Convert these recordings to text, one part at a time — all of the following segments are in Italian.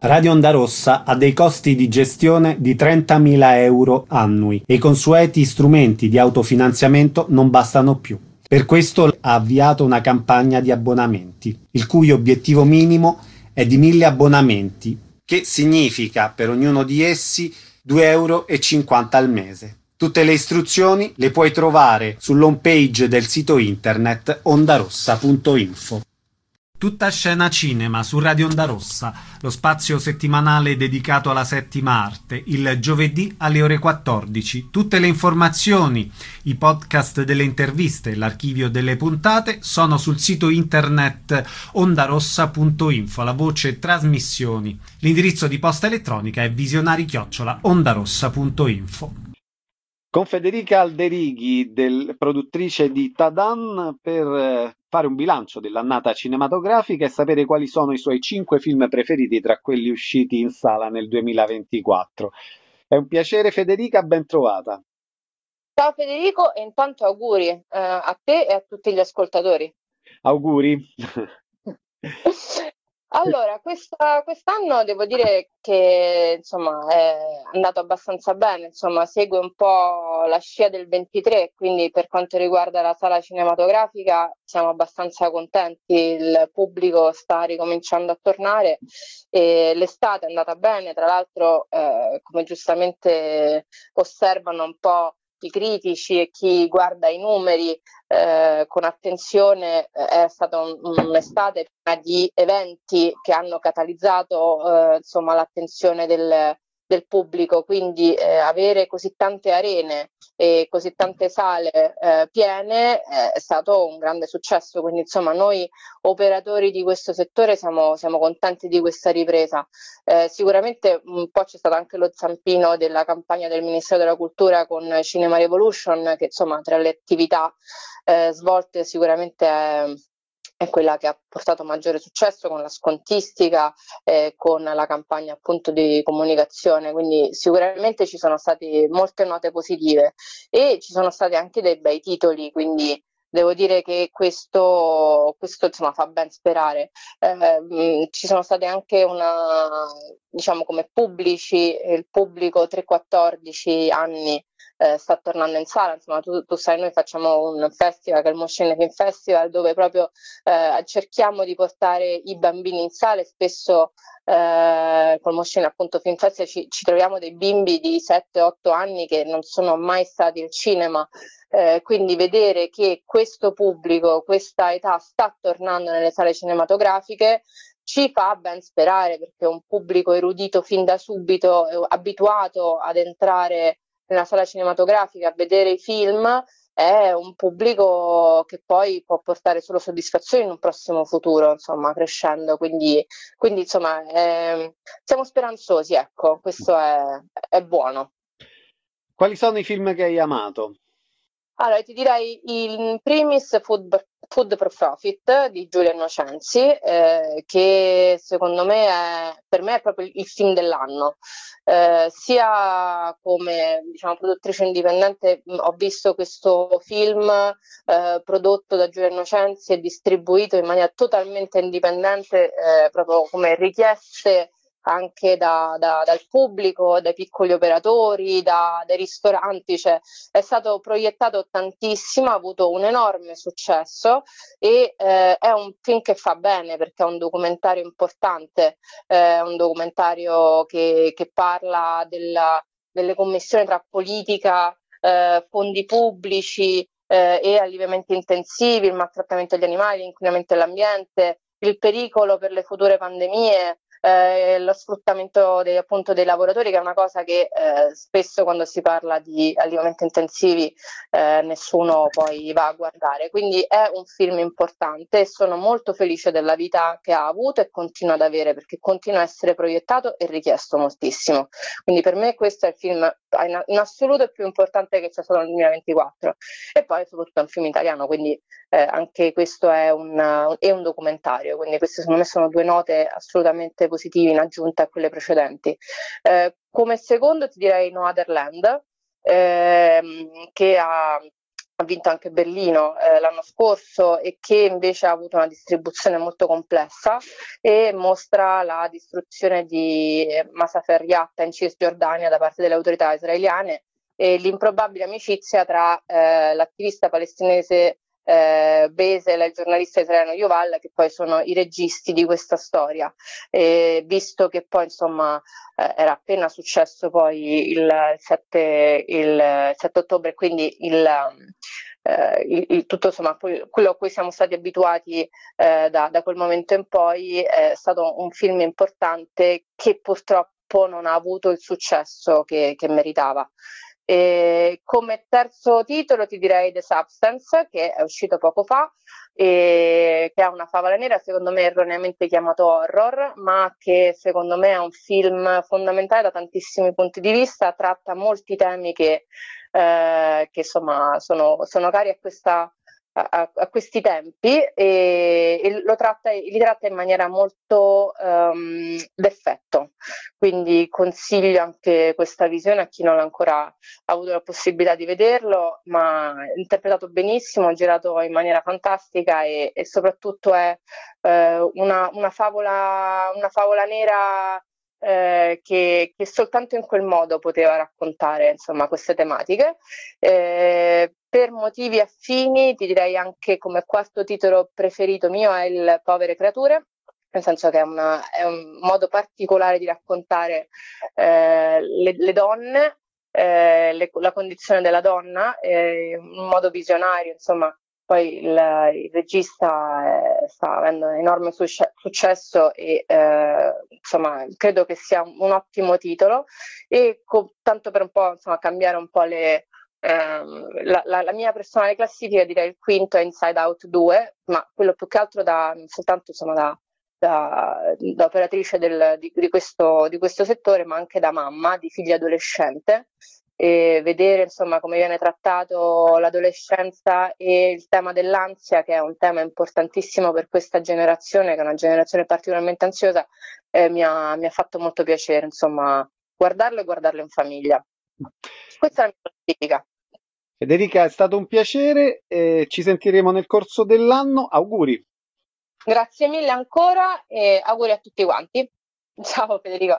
Radio Onda Rossa ha dei costi di gestione di 30.000 euro annui e i consueti strumenti di autofinanziamento non bastano più. Per questo ha avviato una campagna di abbonamenti, il cui obiettivo minimo è di 1.000 abbonamenti, che significa per ognuno di essi 2,50 euro al mese. Tutte le istruzioni le puoi trovare sull'home page del sito internet ondarossa.info. Tutta scena cinema su Radio Onda Rossa, lo spazio settimanale dedicato alla settima arte, il giovedì alle ore 14. Tutte le informazioni, i podcast delle interviste e l'archivio delle puntate sono sul sito internet ondarossa.info, la voce trasmissioni. L'indirizzo di posta elettronica è visionari@ondarossa.info. Con Federica Alderighi, produttrice di Tadan, per fare un bilancio dell'annata cinematografica e sapere quali sono i suoi 5 film preferiti tra quelli usciti in sala nel 2024. È un piacere, Federica, ben trovata. Ciao Federico, e intanto auguri a te e a tutti gli ascoltatori. Auguri. Allora, quest'anno devo dire che insomma è andato abbastanza bene, insomma segue un po' la scia del 23, quindi per quanto riguarda la sala cinematografica siamo abbastanza contenti, il pubblico sta ricominciando a tornare e l'estate è andata bene, tra l'altro come giustamente osservano un po' i critici e chi guarda i numeri con attenzione, è stata un'estate piena di eventi che hanno catalizzato insomma, l'attenzione del pubblico, quindi avere così tante arene e così tante sale piene è stato un grande successo, quindi insomma noi operatori di questo settore siamo contenti di questa ripresa. Sicuramente un po' c'è stato anche lo zampino della campagna del Ministero della Cultura con Cinema Revolution, che insomma tra le attività svolte sicuramente è quella che ha portato maggiore successo con la scontistica, con la campagna appunto di comunicazione, quindi sicuramente ci sono state molte note positive e ci sono stati anche dei bei titoli, quindi devo dire che questo insomma fa ben sperare. Ci sono state anche diciamo come pubblici, il pubblico 3-14 anni sta tornando in sala, insomma tu sai, noi facciamo un festival che è il Moscene Film Festival, dove proprio cerchiamo di portare i bambini in sala e spesso col Moscene appunto Film Festival ci troviamo dei bimbi di 7-8 anni che non sono mai stati al cinema, quindi vedere che questo pubblico, questa età sta tornando nelle sale cinematografiche ci fa ben sperare, perché è un pubblico erudito fin da subito, abituato ad entrare nella sala cinematografica a vedere i film, è un pubblico che poi può portare solo soddisfazione in un prossimo futuro, insomma, crescendo. Quindi insomma, siamo speranzosi, ecco, questo è buono. Quali sono i film che hai amato? Allora, ti direi in primis Food for Profit di Giulia Innocenzi, che secondo me per me è proprio il film dell'anno. Sia come diciamo, produttrice indipendente ho visto questo film prodotto da Giulia Innocenzi e distribuito in maniera totalmente indipendente, proprio come richieste anche dal pubblico, dai piccoli operatori, dai ristoranti, cioè è stato proiettato tantissimo, ha avuto un enorme successo e è un film che fa bene perché è un documentario importante, un documentario che parla delle commissioni tra politica, fondi pubblici e allevamenti intensivi, il maltrattamento degli animali, l'inquinamento dell'ambiente, il pericolo per le future pandemie, lo sfruttamento appunto dei lavoratori, che è una cosa che spesso quando si parla di allevamenti intensivi nessuno poi va a guardare. Quindi è un film importante e sono molto felice della vita che ha avuto e continua ad avere, perché continua a essere proiettato e richiesto moltissimo. Quindi per me questo è il film in assoluto più importante che c'è stato nel 2024, e poi soprattutto è un film italiano, quindi anche questo è un documentario, quindi queste secondo me sono due note assolutamente positive in aggiunta a quelle precedenti. Come secondo ti direi No Other Land, che ha ha vinto anche Berlino l'anno scorso e che invece ha avuto una distribuzione molto complessa e mostra la distruzione di Masafer Yatta in Cisgiordania da parte delle autorità israeliane e l'improbabile amicizia tra l'attivista palestinese Besel e il giornalista israeliano Yuval, che poi sono i registi di questa storia, visto che poi insomma era appena successo poi il 7 ottobre, quindi tutto insomma quello a cui siamo stati abituati da quel momento in poi è stato un film importante che purtroppo non ha avuto il successo che meritava. E come terzo titolo ti direi The Substance, che è uscito poco fa e che è una favola nera, secondo me erroneamente chiamato horror, ma che secondo me è un film fondamentale da tantissimi punti di vista, tratta molti temi che insomma sono cari a questi tempi e li tratta in maniera molto d'effetto, quindi consiglio anche questa visione a chi non ha ancora avuto la possibilità di vederlo, ma interpretato benissimo, girato in maniera fantastica e soprattutto è una favola nera che soltanto in quel modo poteva raccontare insomma queste tematiche. Per motivi affini ti direi anche come quarto titolo preferito mio è il Povere creature, nel senso che è un modo particolare di raccontare le donne, la condizione della donna, in modo visionario, insomma. Poi il regista sta avendo un enorme successo e insomma credo che sia un ottimo titolo e tanto per un po' insomma cambiare un po' la mia personale classifica, direi il quinto è Inside Out 2, ma quello più che altro non soltanto insomma da operatrice di questo settore, ma anche da mamma di figlia adolescente, e vedere insomma come viene trattato l'adolescenza e il tema dell'ansia, che è un tema importantissimo per questa generazione, che è una generazione particolarmente ansiosa, mi ha fatto molto piacere insomma guardarlo e guardarlo in famiglia. Questa è la mia classifica. Federica, è stato un piacere, ci sentiremo nel corso dell'anno, auguri. Grazie mille ancora e auguri a tutti quanti. Ciao Federico.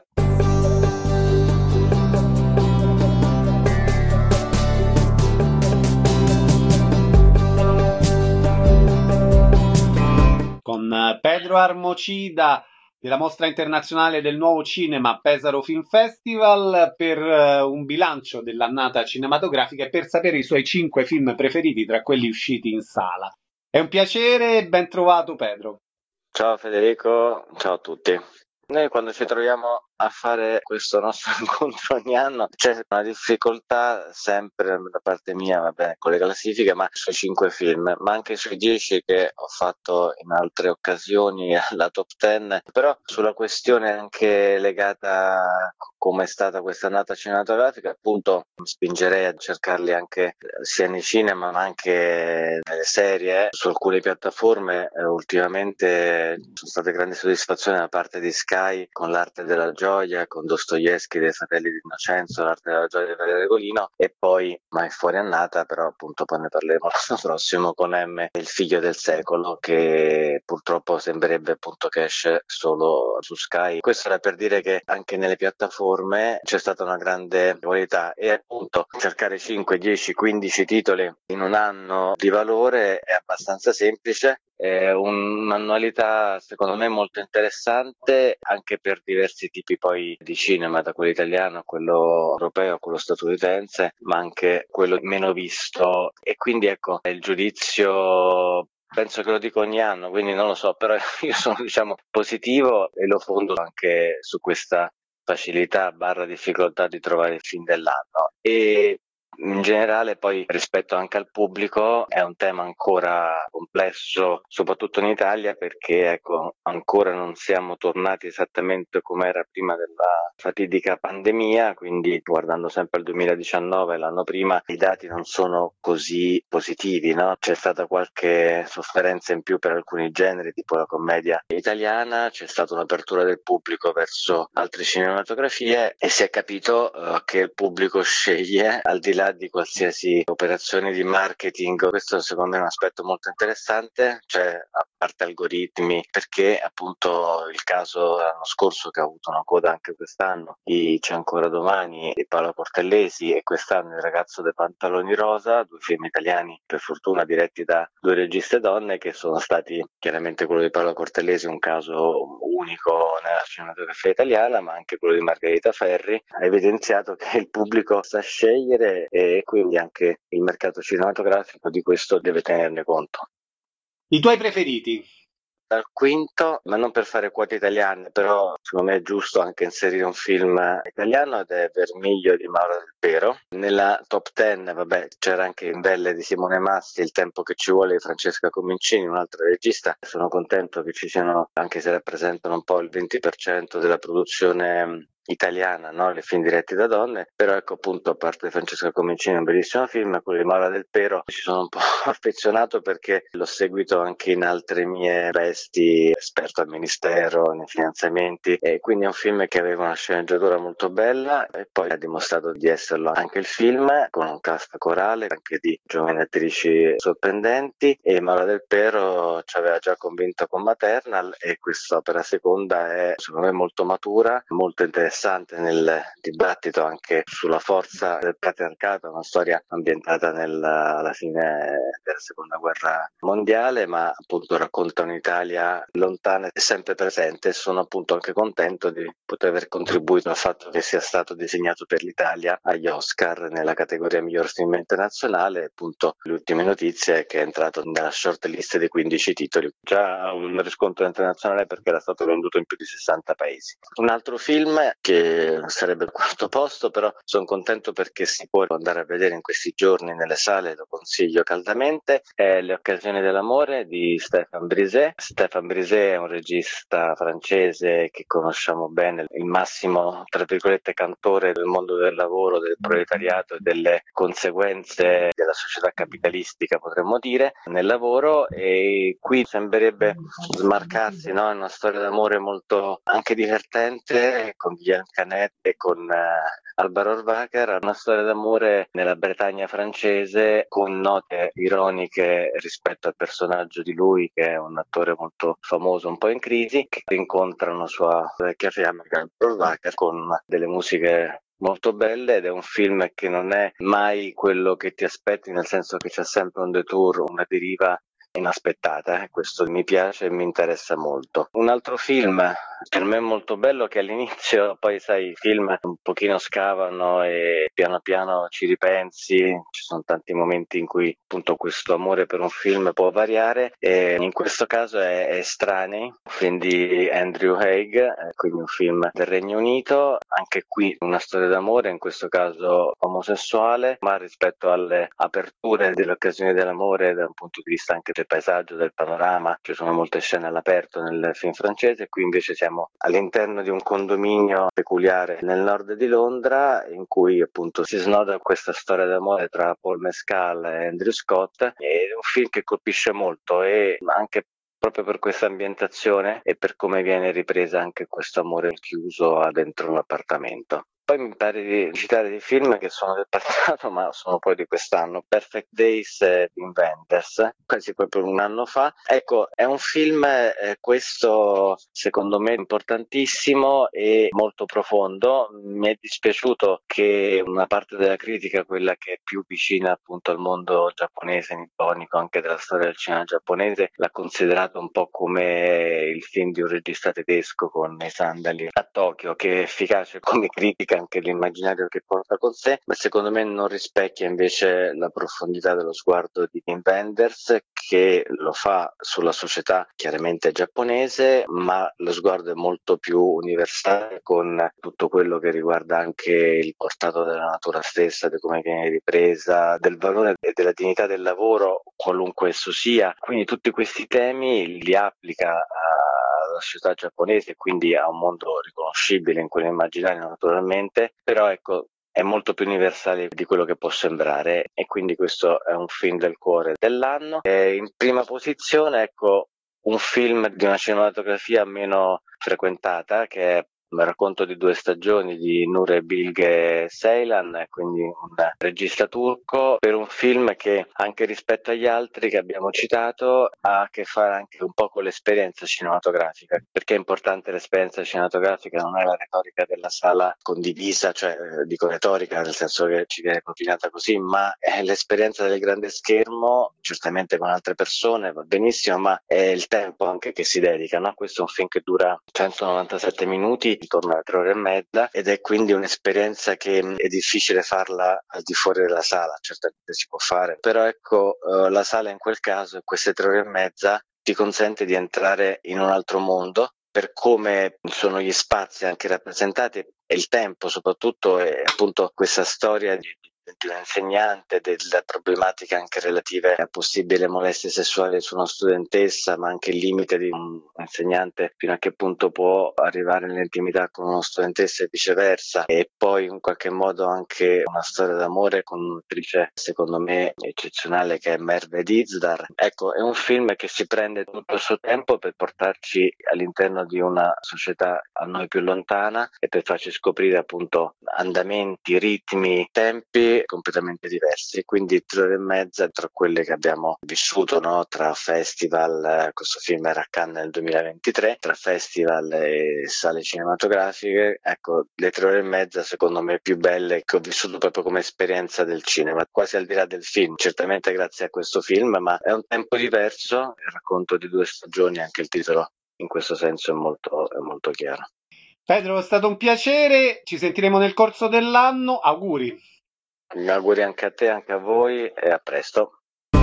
Con Pedro Armocida della Mostra Internazionale del Nuovo Cinema Pesaro Film Festival per un bilancio dell'annata cinematografica e per sapere i suoi 5 film preferiti tra quelli usciti in sala. È un piacere, ben trovato Pedro. Ciao Federico, ciao a tutti. Noi quando ci troviamo a fare questo nostro incontro ogni anno c'è una difficoltà sempre da parte mia, va bene, con le classifiche, ma sui 5 film, ma anche sui 10 che ho fatto in altre occasioni alla top 10, però sulla questione anche legata a come è stata questa annata cinematografica, appunto spingerei a cercarli anche sia nei cinema ma anche nelle serie. Su alcune piattaforme ultimamente sono state grandi soddisfazioni da parte di Sky con L'arte della gioia, con Dostoevskij dei fratelli di Innocenzo, L'arte della gioia di Valerio Regolino, e poi, ma è fuori annata, però appunto poi ne parleremo l'anno prossimo, con M, il figlio del secolo, che purtroppo sembrerebbe appunto che esce solo su Sky. Questo era per dire che anche nelle piattaforme c'è stata una grande qualità e appunto cercare 5, 10, 15 titoli in un anno di valore è abbastanza semplice. È un'annualità secondo me molto interessante anche per diversi tipi poi di cinema, da quello italiano a quello europeo a quello statunitense, ma anche quello meno visto, e quindi ecco il giudizio penso che lo dico ogni anno, quindi non lo so, però io sono positivo e lo fondo anche su questa facilità / difficoltà di trovare il film dell'anno. E in generale poi rispetto anche al pubblico è un tema ancora complesso, soprattutto in Italia, perché ecco ancora non siamo tornati esattamente come era prima della fatidica pandemia, quindi guardando sempre al 2019, l'anno prima, i dati non sono così positivi, no? C'è stata qualche sofferenza in più per alcuni generi, tipo la commedia italiana, c'è stata un'apertura del pubblico verso altre cinematografie e si è capito che il pubblico sceglie, al di là di là di qualsiasi operazione di marketing. Questo secondo me è un aspetto molto interessante, cioè a parte algoritmi, perché appunto il caso l'anno scorso che ha avuto una coda anche quest'anno di C'è ancora domani di Paolo Cortellesi e quest'anno Il ragazzo dei pantaloni rosa, 2 film italiani per fortuna diretti da 2 registe donne, che sono stati chiaramente quello di Paolo Cortellesi un caso unico nella cinematografia italiana, ma anche quello di Margherita Ferri ha evidenziato che il pubblico sa scegliere e quindi anche il mercato cinematografico di questo deve tenerne conto. I tuoi preferiti? Dal quinto, ma non per fare quote italiane, però secondo me è giusto anche inserire un film italiano, ed è Vermiglio di Mauro Del Pero. Nella top 10, vabbè, c'era anche Belle di Simone Massi, Il tempo che ci vuole di Francesca Comincini, un'altra regista. Sono contento che ci siano, anche se rappresentano un po' il 20% della produzione italiana, no? Le film diretti da donne, però ecco appunto, a parte Francesca Comincini, un bellissimo film, quello di Maura Del Pero ci sono un po' affezionato perché l'ho seguito anche in altre mie vesti, esperto al ministero, nei finanziamenti, e quindi è un film che aveva una sceneggiatura molto bella e poi ha dimostrato di esserlo anche il film, con un cast corale anche di giovani attrici sorprendenti, e Maura Del Pero ci aveva già convinto con Maternal e questa per la seconda è secondo me molto matura, molto interessante nel dibattito anche sulla forza del patriarcato, una storia ambientata alla fine della seconda guerra mondiale, ma appunto racconta un'Italia lontana e sempre presente. Sono appunto anche contento di poter aver contribuito al fatto che sia stato disegnato per l'Italia agli Oscar nella categoria miglior film internazionale. Appunto le ultime notizie è che è entrato nella short list dei 15 titoli, già un riscontro internazionale perché era stato venduto in più di 60 paesi. Un altro film che sarebbe il quarto posto, però sono contento perché si può andare a vedere in questi giorni nelle sale, lo consiglio caldamente, è Le occasioni dell'amore di Stéphane Brisé. Stéphane Brisé è un regista francese che conosciamo bene, il massimo, tra virgolette, cantore del mondo del lavoro, del proletariato e delle conseguenze della società capitalistica, potremmo dire, nel lavoro, e qui sembrerebbe smarcarsi, no? È una storia d'amore molto anche divertente, con Guillaume Canet e con Alvaro Horvacher, una storia d'amore nella Bretagna francese con note ironiche rispetto al personaggio di lui, che è un attore molto famoso, un po' in crisi, che incontra una sua vecchia fiamma, Alvaro Horvacher, con delle musiche molto belle, ed è un film che non è mai quello che ti aspetti, nel senso che c'è sempre un detour, una deriva inaspettata, questo mi piace e mi interessa molto. Un altro film per me molto bello, che all'inizio poi sai i film un pochino scavano e piano piano ci ripensi, ci sono tanti momenti in cui appunto questo amore per un film può variare, e in questo caso è Estranei, film di Andrew Haigh, quindi un film del Regno Unito, anche qui una storia d'amore, in questo caso omosessuale, ma rispetto alle aperture delle occasioni dell'amore da un punto di vista anche del paesaggio, del panorama, ci sono molte scene all'aperto nel film francese. Qui invece siamo all'interno di un condominio peculiare nel nord di Londra, in cui appunto si snoda questa storia d'amore tra Paul Mescal e Andrew Scott. È un film che colpisce molto, e anche proprio per questa ambientazione e per come viene ripresa anche questo amore chiuso dentro un appartamento. Poi mi pare di citare dei film che sono del passato, ma sono poi di quest'anno. Perfect Days di Wim Wenders, quasi proprio un anno fa. Ecco, è un film, questo secondo me importantissimo e molto profondo. Mi è dispiaciuto che una parte della critica, quella che è più vicina appunto al mondo giapponese, nipponico, anche della storia del cinema giapponese, l'ha considerato un po' come il film di un regista tedesco con i sandali a Tokyo, che è efficace come critica anche l'immaginario che porta con sé, ma secondo me non rispecchia invece la profondità dello sguardo di Wim Wenders, che lo fa sulla società chiaramente giapponese, ma lo sguardo è molto più universale, con tutto quello che riguarda anche il portato della natura stessa, di come viene ripresa, del valore e della dignità del lavoro, qualunque esso sia. Quindi tutti questi temi li applica alla società giapponese, quindi a un mondo riconoscibile in quell'immaginario naturalmente, però ecco, è molto più universale di quello che può sembrare, e quindi questo è un film del cuore dell'anno. E in prima posizione, ecco, un film di una cinematografia meno frequentata, che è un racconto di 2 stagioni di Nure Bilge Ceylan, quindi un regista turco, per un film che anche rispetto agli altri che abbiamo citato ha a che fare anche un po' con l'esperienza cinematografica. Perché è importante l'esperienza cinematografica? Non è la retorica della sala condivisa, cioè dico retorica nel senso che ci viene propinata così, ma è l'esperienza del grande schermo, certamente con altre persone va benissimo, ma è il tempo anche che si dedica, no? Questo è un film che dura 197 minuti, intorno a 3 ore e mezza, ed è quindi un'esperienza che è difficile farla al di fuori della sala. Certamente si può fare, però ecco, la sala in quel caso, in queste 3 ore e mezza, ti consente di entrare in un altro mondo per come sono gli spazi anche rappresentati e il tempo soprattutto, è appunto questa storia di un insegnante, delle problematiche anche relative a possibili molestie sessuali su una studentessa, ma anche il limite di un insegnante fino a che punto può arrivare nell'intimità con una studentessa e viceversa, e poi in qualche modo anche una storia d'amore con un'attrice secondo me eccezionale che è Merve Dizdar. Ecco, è un film che si prende tutto il suo tempo per portarci all'interno di una società a noi più lontana e per farci scoprire appunto andamenti, ritmi, tempi completamente diversi. Quindi 3 ore e mezza tra quelle che abbiamo vissuto, no? Tra festival, questo film era a Cannes nel 2023, tra festival e sale cinematografiche, ecco, le 3 ore e mezza secondo me più belle che ho vissuto proprio come esperienza del cinema, quasi al di là del film, certamente grazie a questo film, ma è un tempo diverso, il racconto di 2 stagioni, anche il titolo in questo senso è molto chiaro. Pedro, è stato un piacere, ci sentiremo nel corso dell'anno, auguri. Mi auguri anche a te, anche a voi e a presto.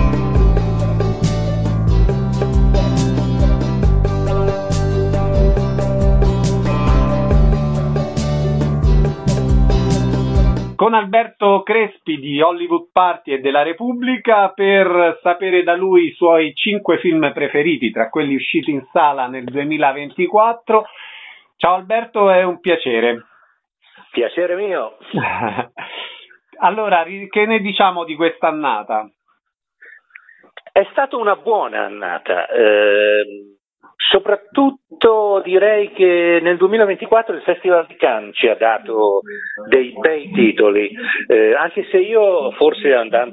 Con Alberto Crespi di Hollywood Party e della Repubblica per sapere da lui i suoi 5 film preferiti tra quelli usciti in sala nel 2024. Ciao Alberto, è un piacere. Piacere mio. Allora, che ne diciamo di quest'annata? È stata una buona annata, soprattutto direi che nel 2024 il Festival di Cannes ci ha dato dei bei titoli, anche se io forse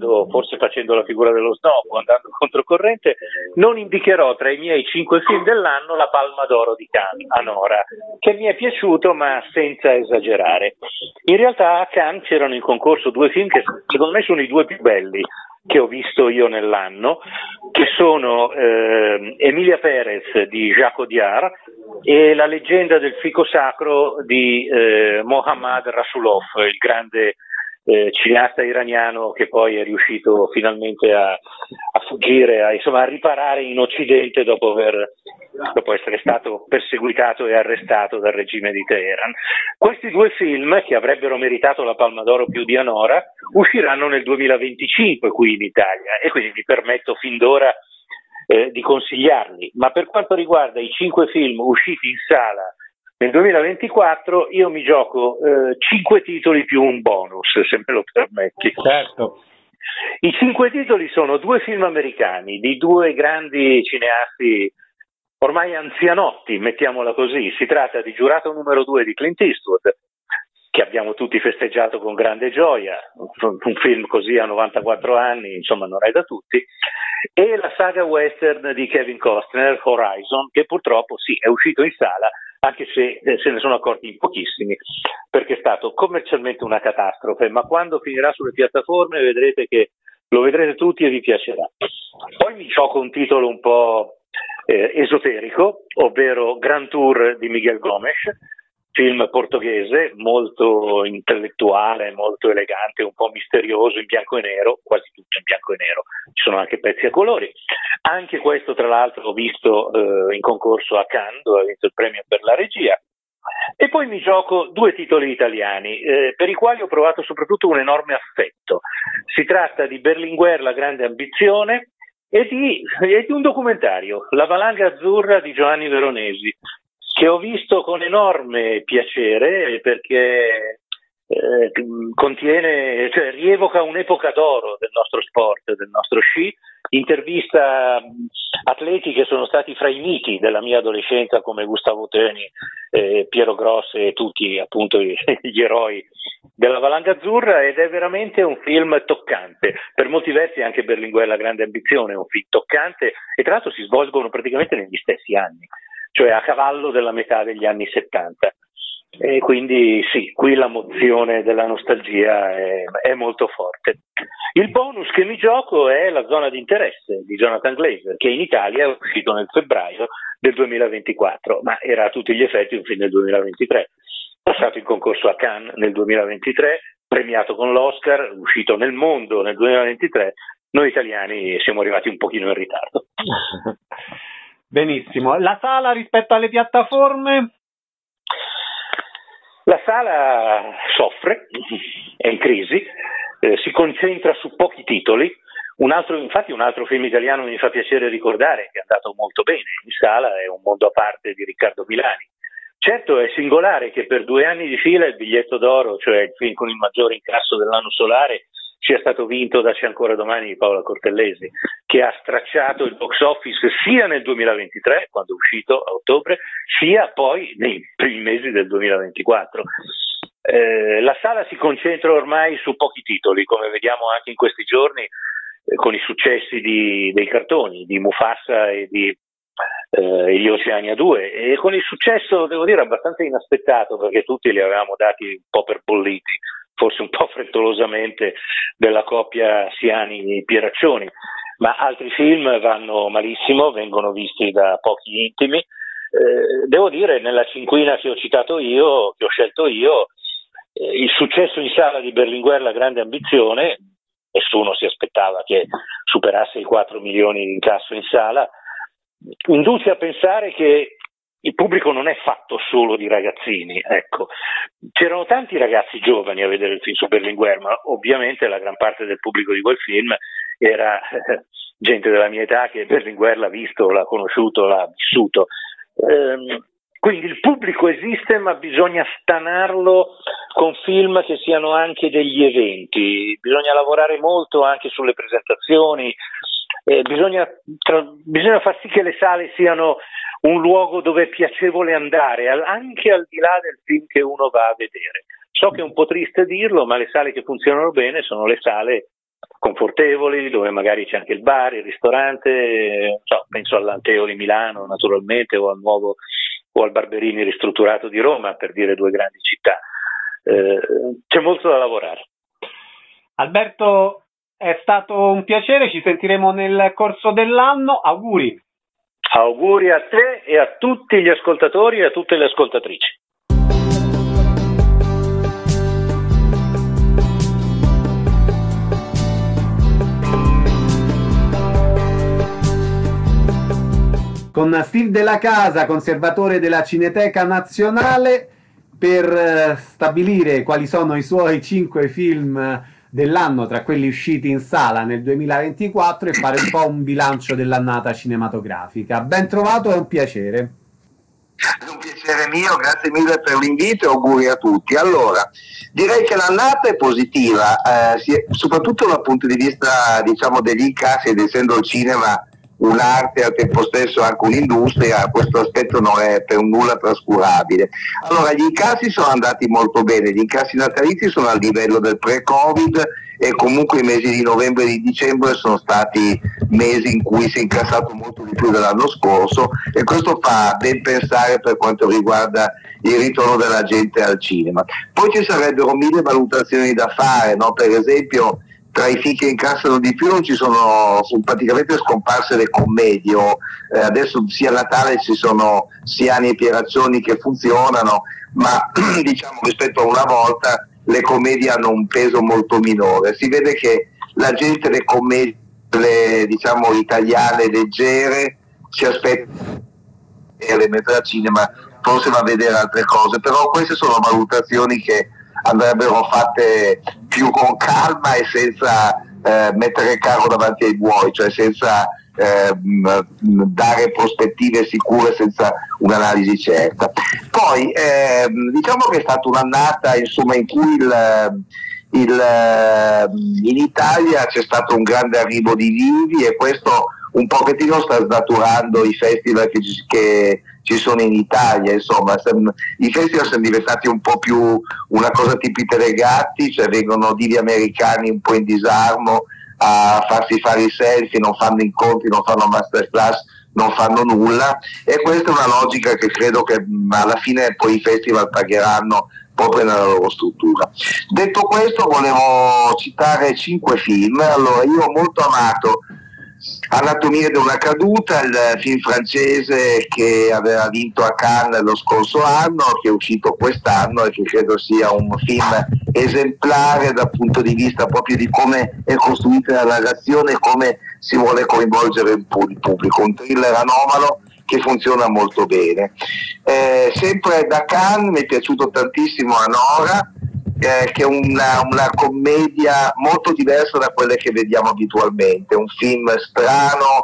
facendo la figura dello snob, andando controcorrente, non indicherò tra i miei 5 film dell'anno La Palma d'Oro di Cannes, Anora, che mi è piaciuto ma senza esagerare. In realtà a Cannes c'erano in concorso 2 film che secondo me sono i 2 più belli che ho visto io nell'anno, che sono Emilia Perez di Jacques Audiard e La leggenda del fico sacro di Mohammad Rasulov, il grande cineasta iraniano che poi è riuscito finalmente a fuggire, a riparare in Occidente dopo essere stato perseguitato e arrestato dal regime di Teheran. Questi 2 film, che avrebbero meritato la Palma d'Oro più di Anora, usciranno nel 2025 qui in Italia e quindi mi permetto fin d'ora di consigliarli. Ma per quanto riguarda i 5 film usciti in sala nel 2024, io mi gioco 5 titoli più un bonus, se me lo permetti. Certo. I 5 titoli sono 2 film americani di 2 grandi cineasti ormai anzianotti, mettiamola così. Si tratta di Giurato numero 2 di Clint Eastwood, che abbiamo tutti festeggiato con grande gioia, un film così a 94 anni, insomma non è da tutti, e la saga western di Kevin Costner, Horizon, che purtroppo sì, è uscito in sala, anche se se ne sono accorti in pochissimi, perché è stato commercialmente una catastrofe, ma quando finirà sulle piattaforme vedrete che lo vedrete tutti e vi piacerà. Poi mi gioco un titolo un po' esoterico, ovvero Grand Tour di Miguel Gomes, film portoghese molto intellettuale, molto elegante, un po' misterioso, in bianco e nero, quasi tutto in bianco e nero, ci sono anche pezzi a colori. Anche questo tra l'altro l'ho visto in concorso a Cannes, dove ha vinto il premio per la regia. E poi mi gioco 2 titoli italiani per i quali ho provato soprattutto un enorme affetto. Si tratta di Berlinguer, La grande ambizione, e di un documentario, La valanga azzurra di Giovanni Veronesi, che ho visto con enorme piacere perché rievoca un'epoca d'oro del nostro sport, del nostro sci, intervista atleti che sono stati fra i miti della mia adolescenza, come Gustavo Teni, Piero Grosse e tutti appunto gli eroi della Valanga Azzurra, ed è veramente un film toccante. Per molti versi anche Berlinguer La grande ambizione è un film toccante, e tra l'altro si svolgono praticamente negli stessi anni, cioè a cavallo della metà degli anni 70. E quindi sì, qui la mozione della nostalgia è molto forte. Il bonus che mi gioco è La zona di interesse di Jonathan Glazer, che in Italia è uscito nel febbraio del 2024, ma era a tutti gli effetti un film del 2023. Passato in concorso a Cannes nel 2023, premiato con l'Oscar, uscito nel mondo nel 2023. Noi italiani siamo arrivati un pochino in ritardo. Benissimo. La sala rispetto alle piattaforme? La sala soffre, è in crisi, si concentra su pochi titoli. Un altro film italiano mi fa piacere ricordare, che è andato molto bene in sala, è Un mondo a parte di Riccardo Milani. Certo, è singolare che per 2 anni di fila il Biglietto d'Oro, cioè il film con il maggiore incasso dell'anno solare, sia stato vinto da C'è ancora domani di Paola Cortellesi, che ha stracciato il box office sia nel 2023, quando è uscito a ottobre, sia poi nei primi mesi del 2024. La sala si concentra ormai su pochi titoli, come vediamo anche in questi giorni con i successi dei cartoni, di Mufasa e di gli Oceania 2, e con il successo, devo dire, abbastanza inaspettato, perché tutti li avevamo dati un po' per bolliti, forse un po' frettolosamente, della coppia Siani-Pieraccioni, ma altri film vanno malissimo, vengono visti da pochi intimi. Devo dire, nella cinquina che ho citato io, che ho scelto io, il successo in sala di Berlinguer La grande ambizione, nessuno si aspettava che superasse i 4 milioni di incasso in sala, induce a pensare che il pubblico non è fatto solo di ragazzini, ecco. C'erano tanti ragazzi giovani a vedere il film su Berlinguer, ma ovviamente la gran parte del pubblico di quel film era gente della mia età, che Berlinguer l'ha visto, l'ha conosciuto, l'ha vissuto. Quindi il pubblico esiste, ma bisogna stanarlo con film che siano anche degli eventi. Bisogna lavorare molto anche sulle presentazioni, bisogna far sì che le sale siano un luogo dove è piacevole andare, anche al di là del film che uno va a vedere. So che è un po' triste dirlo, ma le sale che funzionano bene sono le sale confortevoli, dove magari c'è anche il bar, il ristorante, penso all'Anteo di Milano naturalmente, o al Barberini ristrutturato di Roma, per dire 2 grandi città. C'è molto da lavorare. Alberto, è stato un piacere, ci sentiremo nel corso dell'anno, auguri. Auguri a te e a tutti gli ascoltatori e a tutte le ascoltatrici. Con Steve Della Casa, conservatore della Cineteca Nazionale, per stabilire quali sono i suoi 5 film dell'anno tra quelli usciti in sala nel 2024 e fare un po' un bilancio dell'annata cinematografica. Ben trovato, è un piacere. È un piacere mio, grazie mille per l'invito e auguri a tutti. Allora, direi che l'annata è positiva, soprattutto dal punto di vista, diciamo, degli incassi, ed essendo il cinema un'arte e al tempo stesso anche un'industria, questo aspetto non è per nulla trascurabile. Allora, gli incassi sono andati molto bene, gli incassi natalizi sono al livello del pre-Covid, e comunque i mesi di novembre e di dicembre sono stati mesi in cui si è incassato molto di più dell'anno scorso, e questo fa ben pensare per quanto riguarda il ritorno della gente al cinema. Poi ci sarebbero 1000 valutazioni da fare, no? Per esempio, tra i film che incassano di più sono praticamente scomparse le commedie. Adesso sia a Natale ci sono Siani e Pieraccioni che funzionano, ma diciamo rispetto a una volta le commedie hanno un peso molto minore. Si vede che la gente le commedie, diciamo italiane leggere, si aspetta, e le mette al cinema forse va a vedere altre cose, però queste sono valutazioni che andrebbero fatte più con calma e senza mettere il carro davanti ai buoi, cioè senza dare prospettive sicure, senza un'analisi certa. Poi diciamo che è stata un'annata, insomma, in cui in Italia c'è stato un grande arrivo di vivi e questo un pochettino sta snaturando i festival che ci sono in Italia, insomma i festival sono diventati un po' più una cosa tipo i Telegatti, cioè vengono divi americani un po' in disarmo a farsi fare i selfie, non fanno incontri, non fanno masterclass, non fanno nulla, e questa è una logica che credo che alla fine poi i festival pagheranno proprio nella loro struttura. Detto questo, volevo citare 5 film. Allora, io ho molto amato Anatomia di una caduta, il film francese che aveva vinto a Cannes lo scorso anno, che è uscito quest'anno e che credo sia un film esemplare dal punto di vista proprio di come è costruita la narrazione e come si vuole coinvolgere il pubblico, un thriller anomalo che funziona molto bene. Sempre da Cannes mi è piaciuto tantissimo Anora, che è una commedia molto diversa da quelle che vediamo abitualmente, un film strano,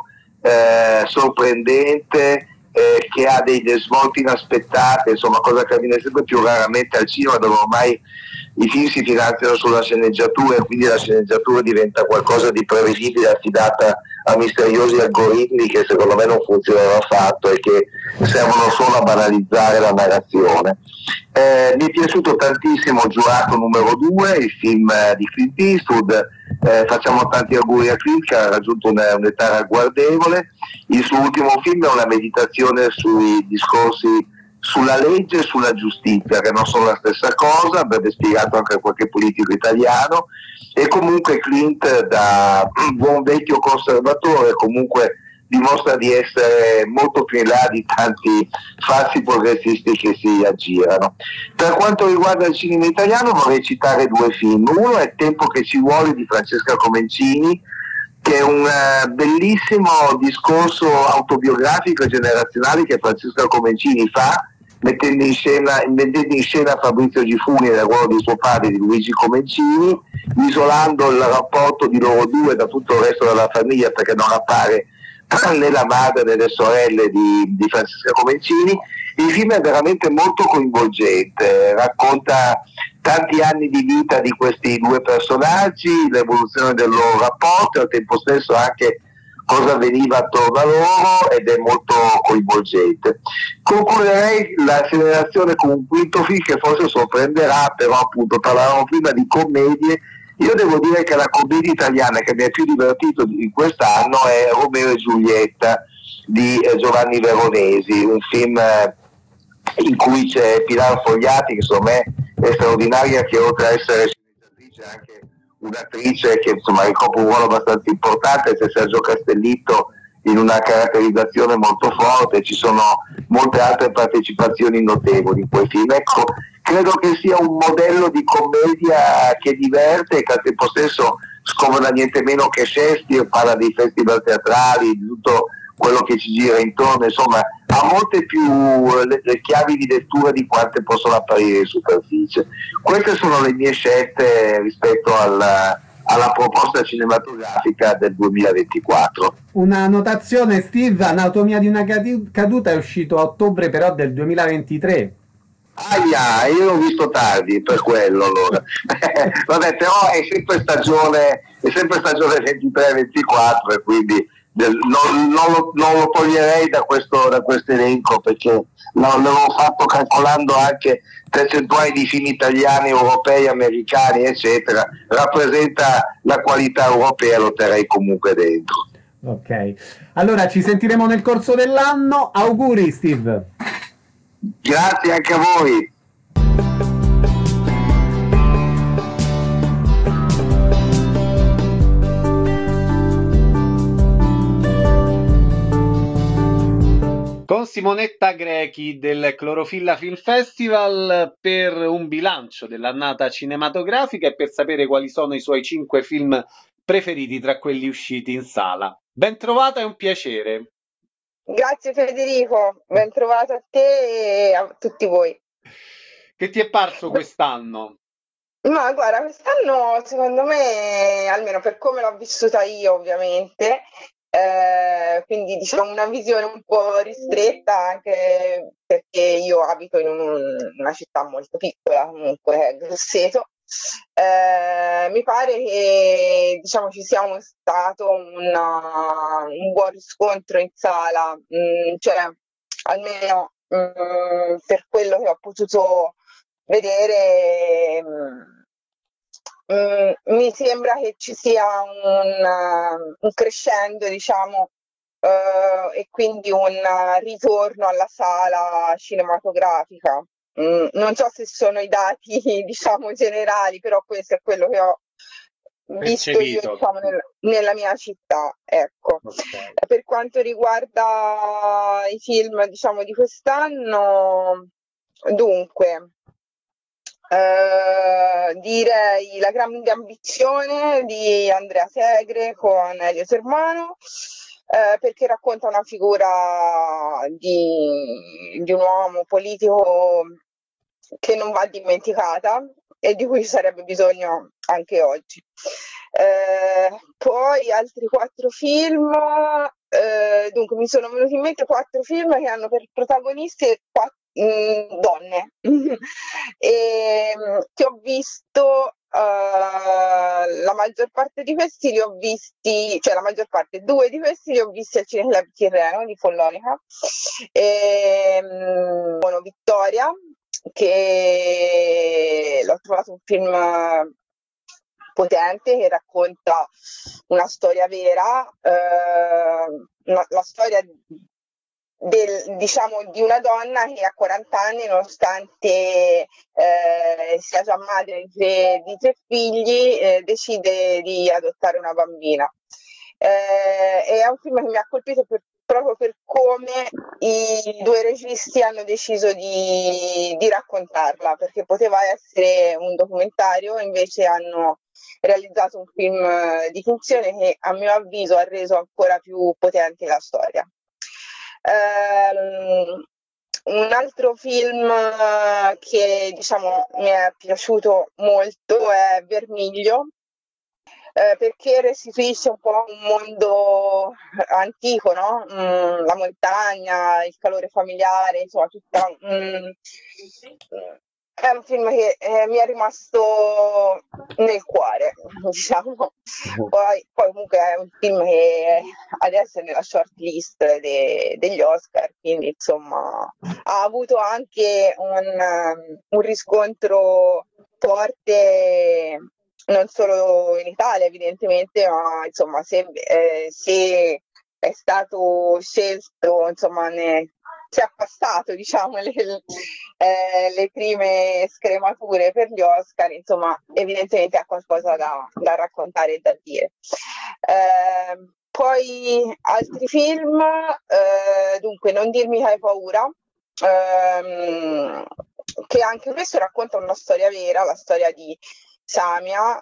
sorprendente, che ha dei svolti inaspettate, insomma cosa che avviene sempre più raramente al cinema, dove ormai i film si finanziano sulla sceneggiatura e quindi la sceneggiatura diventa qualcosa di prevedibile, affidata a misteriosi algoritmi che secondo me non funzionano affatto e che servono solo a banalizzare la narrazione. Mi è piaciuto tantissimo Giurato numero 2, il film di Clint Eastwood. Facciamo tanti auguri a Clint, che ha raggiunto un'età ragguardevole. Il suo ultimo film è una meditazione sui discorsi sulla legge e sulla giustizia, che non sono la stessa cosa, avrebbe spiegato anche a qualche politico italiano, e comunque Clint, da buon vecchio conservatore, comunque dimostra di essere molto più in là di tanti falsi progressisti che si aggirano. Per quanto riguarda il cinema italiano vorrei citare 2 film. Uno è Tempo che ci vuole di Francesca Comencini, che è un bellissimo discorso autobiografico e generazionale che Francesca Comencini fa, mettendo in scena Fabrizio Gifuni nel ruolo di suo padre, di Luigi Comencini, isolando il rapporto di loro due da tutto il resto della famiglia, perché non appare né la madre né le sorelle di Francesca Comencini. Il film è veramente molto coinvolgente, racconta tanti anni di vita di questi 2 personaggi, l'evoluzione del loro rapporto e al tempo stesso anche cosa avveniva attorno a loro, ed è molto coinvolgente. Concluderei la segnalazione con un quinto film che forse sorprenderà, però appunto parlavamo prima di commedie. Io devo dire che la commedia italiana che mi ha più divertito di quest'anno è Romeo e Giulietta di Giovanni Veronesi, un film in cui c'è Pilar Fogliati, che secondo me è straordinaria, che oltre a essere sceneggiatrice è anche un'attrice che insomma ricopre un ruolo abbastanza importante. C'è Sergio Castellitto in una caratterizzazione molto forte, ci sono molte altre partecipazioni notevoli in quel film. Ecco, credo che sia un modello di commedia che diverte e che al tempo stesso scomoda niente meno che Shakespeare, parla dei festival teatrali, di tutto quello che ci gira intorno, insomma ha molte più le chiavi di lettura di quante possono apparire in superficie. Queste sono le mie scelte rispetto alla proposta cinematografica del 2024. Una notazione, Steve: Anatomia di una caduta è uscito a ottobre però del 2023. Aia, io l'ho visto tardi, per quello allora. Vabbè, però è sempre stagione 23-24 e quindi non lo toglierei da questo elenco, perché l'avevo fatto calcolando anche percentuali di film italiani, europei, americani, eccetera. Rappresenta la qualità europea, lo terrei comunque dentro. Ok, allora ci sentiremo nel corso dell'anno. Auguri Steve. Grazie anche a voi. Con Simonetta Grechi del Clorofilla Film Festival per un bilancio dell'annata cinematografica e per sapere quali sono i suoi 5 film preferiti tra quelli usciti in sala. Ben trovata, è un piacere. Grazie Federico, ben trovato a te e a tutti voi. Che ti è parso quest'anno? Ma guarda, quest'anno secondo me, almeno per come l'ho vissuta io ovviamente, quindi diciamo una visione un po' ristretta, anche perché io abito in una città molto piccola, comunque Grosseto, Mi pare che diciamo ci sia stato un buon riscontro in sala, cioè almeno per quello che ho potuto vedere, mi sembra che ci sia un crescendo, diciamo, e quindi un ritorno alla sala cinematografica. Non so se sono i dati, diciamo, generali, però questo è quello che ho visto io, Percepito. diciamo, nella mia città, ecco. Ok. Per quanto riguarda i film, diciamo, di quest'anno, dunque, direi La grande ambizione di Andrea Segre con Elio Sermano, perché racconta una figura di un uomo politico che non va dimenticata e di cui ci sarebbe bisogno anche oggi. Poi altri 4 film, dunque mi sono venuti in mente 4 film che hanno per protagoniste donne che ho visto. La maggior parte di questi li ho visti, cioè la maggior parte, 2 di questi li ho visti al Cineclub Tirreno di Follonica. Buono Vittoria, che l'ho trovato un film potente che racconta una storia vera, la storia diciamo, di una donna che a 40 anni, nonostante sia già madre di 3 figli, decide di adottare una bambina. È un film che mi ha colpito proprio per come i 2 registi hanno deciso di raccontarla, perché poteva essere un documentario, invece hanno realizzato un film di finzione che a mio avviso ha reso ancora più potente la storia. Un altro film che diciamo mi è piaciuto molto è Vermiglio, perché restituisce un po' un mondo antico, no? La montagna, il calore familiare, insomma, tutta. È un film che mi è rimasto nel cuore, diciamo. Poi comunque è un film che adesso è nella short list degli Oscar, quindi insomma ha avuto anche un riscontro forte non solo in Italia evidentemente, ma insomma se è stato scelto, insomma si è passato diciamo le prime scremature per gli Oscar, insomma evidentemente ha qualcosa da raccontare e da dire. Poi altri film, dunque Non dirmi che hai paura, che anche questo racconta una storia vera, la storia di Samia,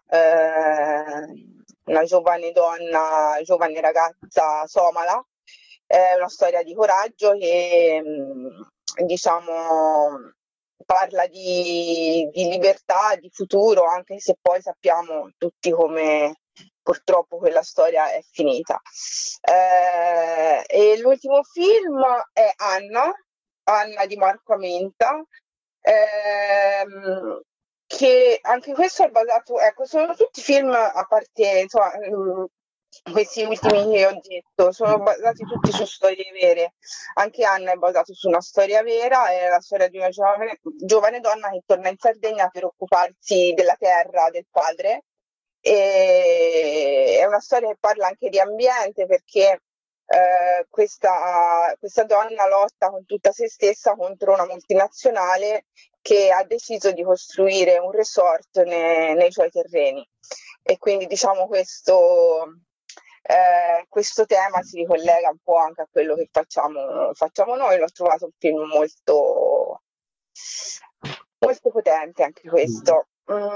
una giovane donna, giovane ragazza somala, è una storia di coraggio che diciamo parla di libertà, di futuro, anche se poi sappiamo tutti come purtroppo quella storia è finita. E l'ultimo film è Anna di Marco Amenta, che anche questo è basato, ecco, sono tutti film, a parte insomma, questi ultimi che ho detto, sono basati tutti su storie vere. Anche Anna è basato su una storia vera, è la storia di una giovane donna che torna in Sardegna per occuparsi della terra del padre. E è una storia che parla anche di ambiente, perché questa donna lotta con tutta se stessa contro una multinazionale che ha deciso di costruire un resort nei suoi terreni, e quindi diciamo questo tema si ricollega un po' anche a quello che facciamo noi. L'ho trovato un film molto molto potente anche questo.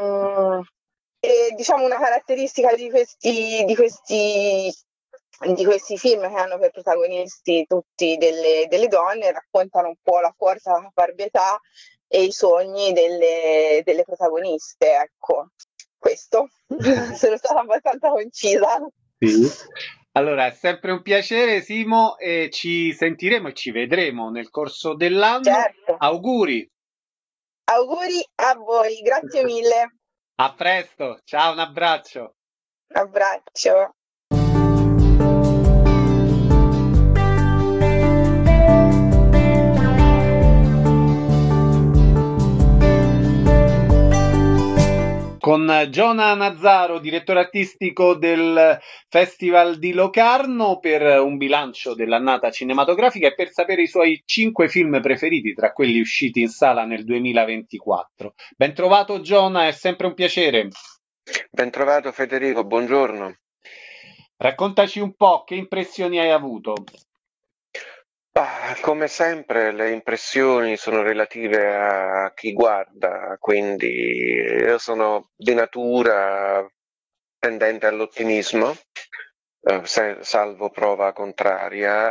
E diciamo una caratteristica di questi film, che hanno per protagonisti tutti delle donne, raccontano un po' la forza, la caparbietà e i sogni delle protagoniste, ecco. Questo. Sono stata abbastanza concisa. Sì. Allora, è sempre un piacere, Simo, e ci sentiremo e ci vedremo nel corso dell'anno. Certo. Auguri! Auguri a voi, grazie mille. A presto, ciao, un abbraccio. Abbraccio. Con Giona Nazzaro, direttore artistico del Festival di Locarno, per un bilancio dell'annata cinematografica e per sapere i suoi 5 film preferiti tra quelli usciti in sala nel 2024. Ben trovato Giona, è sempre un piacere. Ben trovato Federico, buongiorno. Raccontaci un po' che impressioni hai avuto. Come sempre le impressioni sono relative a chi guarda, quindi io sono di natura tendente all'ottimismo, salvo prova contraria,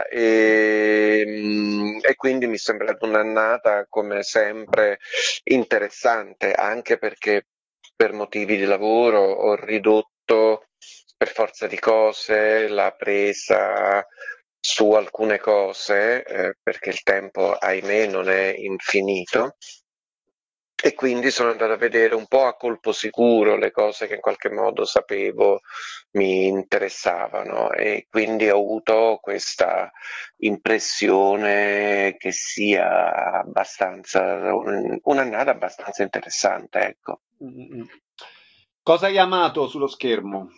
e quindi mi è sembrata un'annata come sempre interessante, anche perché per motivi di lavoro ho ridotto per forza di cose la presa su alcune cose, perché il tempo, ahimè, non è infinito, e quindi sono andato a vedere un po' a colpo sicuro le cose che in qualche modo sapevo mi interessavano, e quindi ho avuto questa impressione che sia un'annata abbastanza interessante, ecco. Cosa hai amato sullo schermo?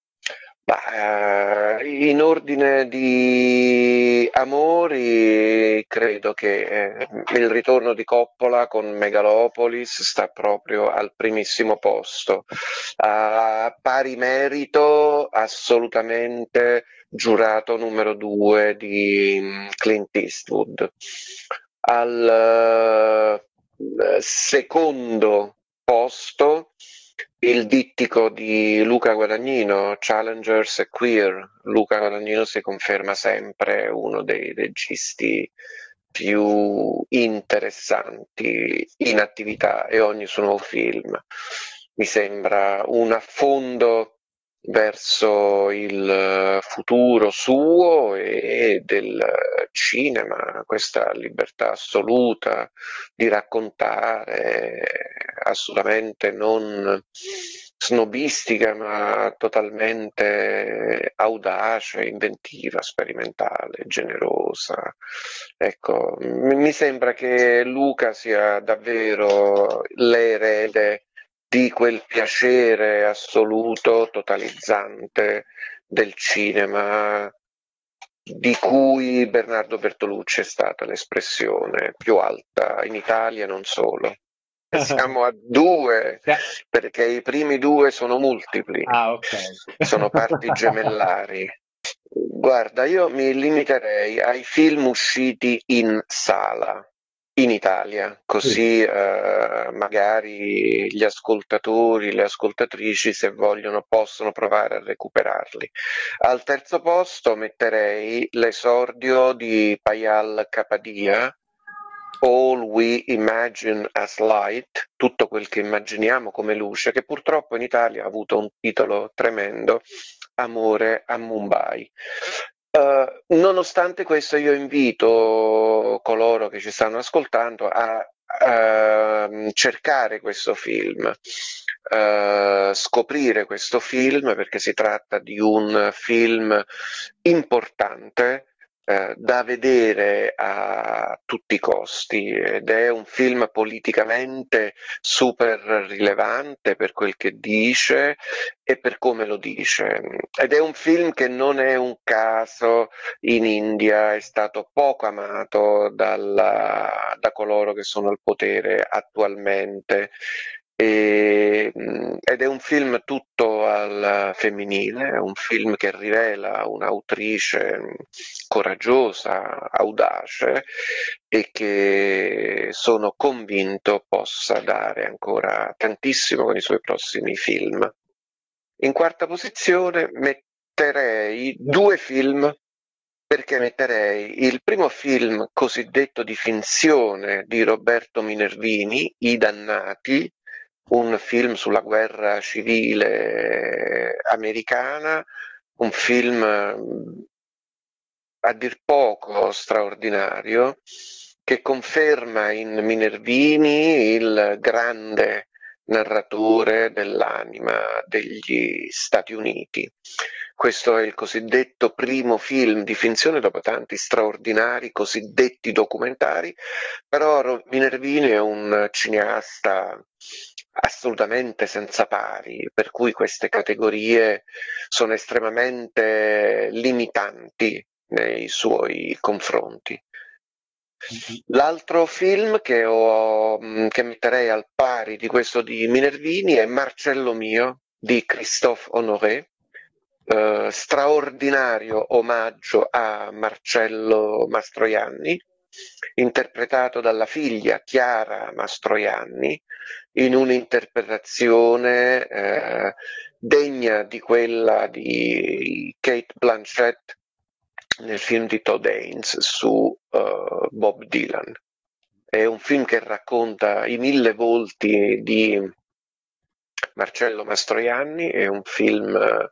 In ordine di amori, credo che il ritorno di Coppola con Megalopolis sta proprio al primissimo posto. A pari merito, assolutamente giurato numero 2 di Clint Eastwood. Al secondo posto il dittico di Luca Guadagnino, Challengers e Queer. Luca Guadagnino si conferma sempre uno dei registi più interessanti in attività, e ogni suo nuovo film mi sembra un affondo verso il futuro suo e del cinema, questa libertà assoluta di raccontare, assolutamente non snobistica, ma totalmente audace, inventiva, sperimentale, generosa. Ecco, mi sembra che Luca sia davvero l'erede di quel piacere assoluto, totalizzante del cinema, di cui Bernardo Bertolucci è stata l'espressione più alta in Italia e non solo. Siamo a 2, perché i primi 2 sono multipli, sono parti gemellari. Guarda, io mi limiterei ai film usciti in sala in Italia, così magari gli ascoltatori, le ascoltatrici, se vogliono, possono provare a recuperarli. Al terzo posto metterei l'esordio di Payal Capadia, All We Imagine as Light, tutto quel che immaginiamo come luce, che purtroppo in Italia ha avuto un titolo tremendo, Amore a Mumbai. Nonostante questo, io invito coloro che ci stanno ascoltando a cercare questo film, scoprire questo film, perché si tratta di un film importante, da vedere a tutti i costi, ed è un film politicamente super rilevante per quel che dice e per come lo dice, ed è un film che non è un caso in India, è stato poco amato da coloro che sono al potere attualmente. Ed è un film tutto al femminile, è un film che rivela un'autrice coraggiosa, audace, e che sono convinto possa dare ancora tantissimo con i suoi prossimi film. In quarta posizione metterei 2 film, perché metterei il primo film cosiddetto di finzione di Roberto Minervini, I Dannati, un film sulla guerra civile americana, un film a dir poco straordinario, che conferma in Minervini il grande narratore dell'anima degli Stati Uniti. Questo è il cosiddetto primo film di finzione dopo tanti straordinari cosiddetti documentari, però Minervini è un cineasta assolutamente senza pari, per cui queste categorie sono estremamente limitanti nei suoi confronti. L'altro film che metterei al pari di questo di Minervini è Marcello mio di Christophe Honoré, straordinario omaggio a Marcello Mastroianni, interpretato dalla figlia Chiara Mastroianni in un'interpretazione degna di quella di Kate Blanchett nel film di Todd Haynes su Bob Dylan. È un film che racconta i 1000 volti di Marcello Mastroianni, è un film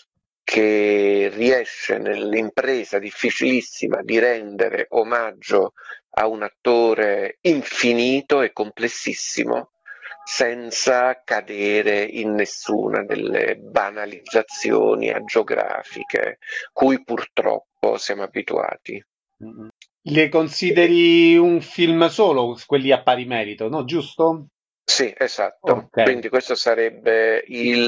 che riesce nell'impresa difficilissima di rendere omaggio a un attore infinito e complessissimo, senza cadere in nessuna delle banalizzazioni agiografiche cui purtroppo siamo abituati. Le consideri un film solo, quelli a pari merito, no? Giusto? Sì, esatto. Ok. Quindi questo sarebbe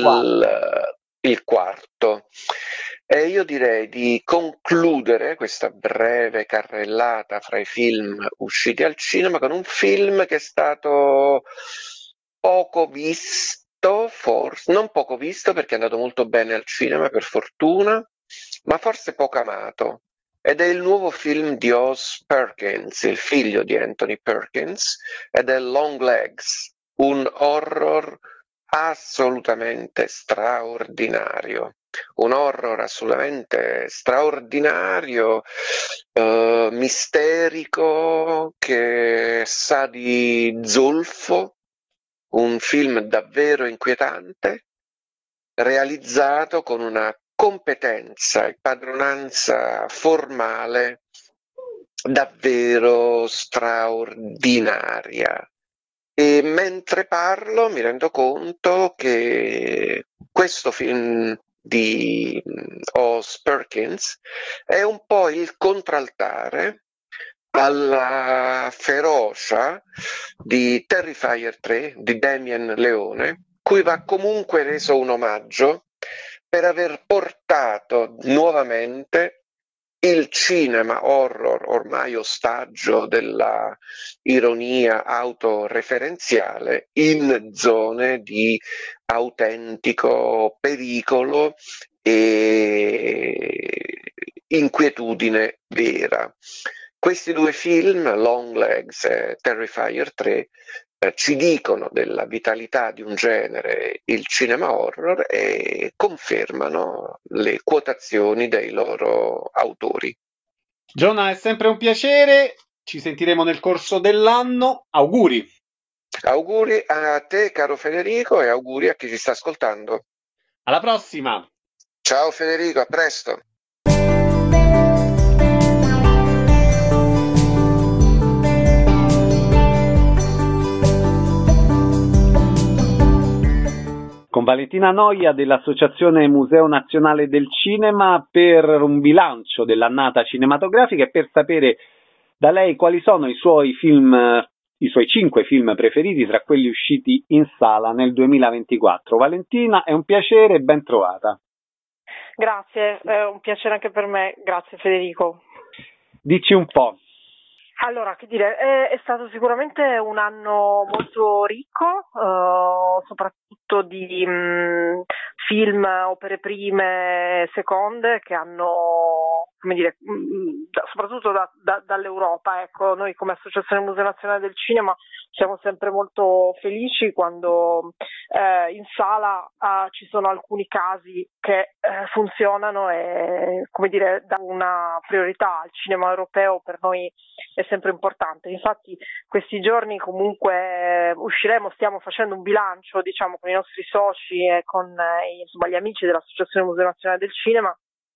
il quarto. E io direi di concludere questa breve carrellata fra i film usciti al cinema con un film che è stato poco visto, forse, non poco visto perché è andato molto bene al cinema, per fortuna, ma forse poco amato. Ed è il nuovo film di Oz Perkins, il figlio di Anthony Perkins, ed è Long Legs, un horror assolutamente straordinario. Un horror assolutamente straordinario, misterico, che sa di zolfo, un film davvero inquietante, realizzato con una competenza e padronanza formale davvero straordinaria. E mentre parlo mi rendo conto che questo film di Oz Perkins è un po' il contraltare alla ferocia di Terrifier 3 di Damien Leone, cui va comunque reso un omaggio per aver portato nuovamente il cinema horror, ormai ostaggio della ironia autoreferenziale, in zone di autentico pericolo e inquietudine vera. Questi due film, Long Legs e Terrifier 3, ci dicono della vitalità di un genere, il cinema horror, e confermano le quotazioni dei loro autori. Giona, è sempre un piacere, ci sentiremo nel corso dell'anno, auguri! Auguri a te, caro Federico, e auguri a chi ci sta ascoltando. Alla prossima! Ciao Federico, a presto! Con Valentina Noia dell'Associazione Museo Nazionale del Cinema per un bilancio dell'annata cinematografica e per sapere da lei quali sono i suoi 5 film preferiti tra quelli usciti in sala nel 2024. Valentina, è un piacere e ben trovata. Grazie, è un piacere anche per me, grazie Federico. Dici un po'. Allora, che dire, è stato sicuramente un anno molto ricco, soprattutto di film, opere prime, seconde, che hanno, come dire, soprattutto dall'Europa. Ecco, noi come Associazione Museo Nazionale del Cinema siamo sempre molto felici quando in sala ci sono alcuni casi che funzionano e, come dire, dà una priorità al cinema europeo. Per noi è sempre importante. Infatti questi giorni comunque stiamo facendo un bilancio, diciamo, con i nostri soci e con insomma, gli amici dell'Associazione Museo Nazionale del Cinema,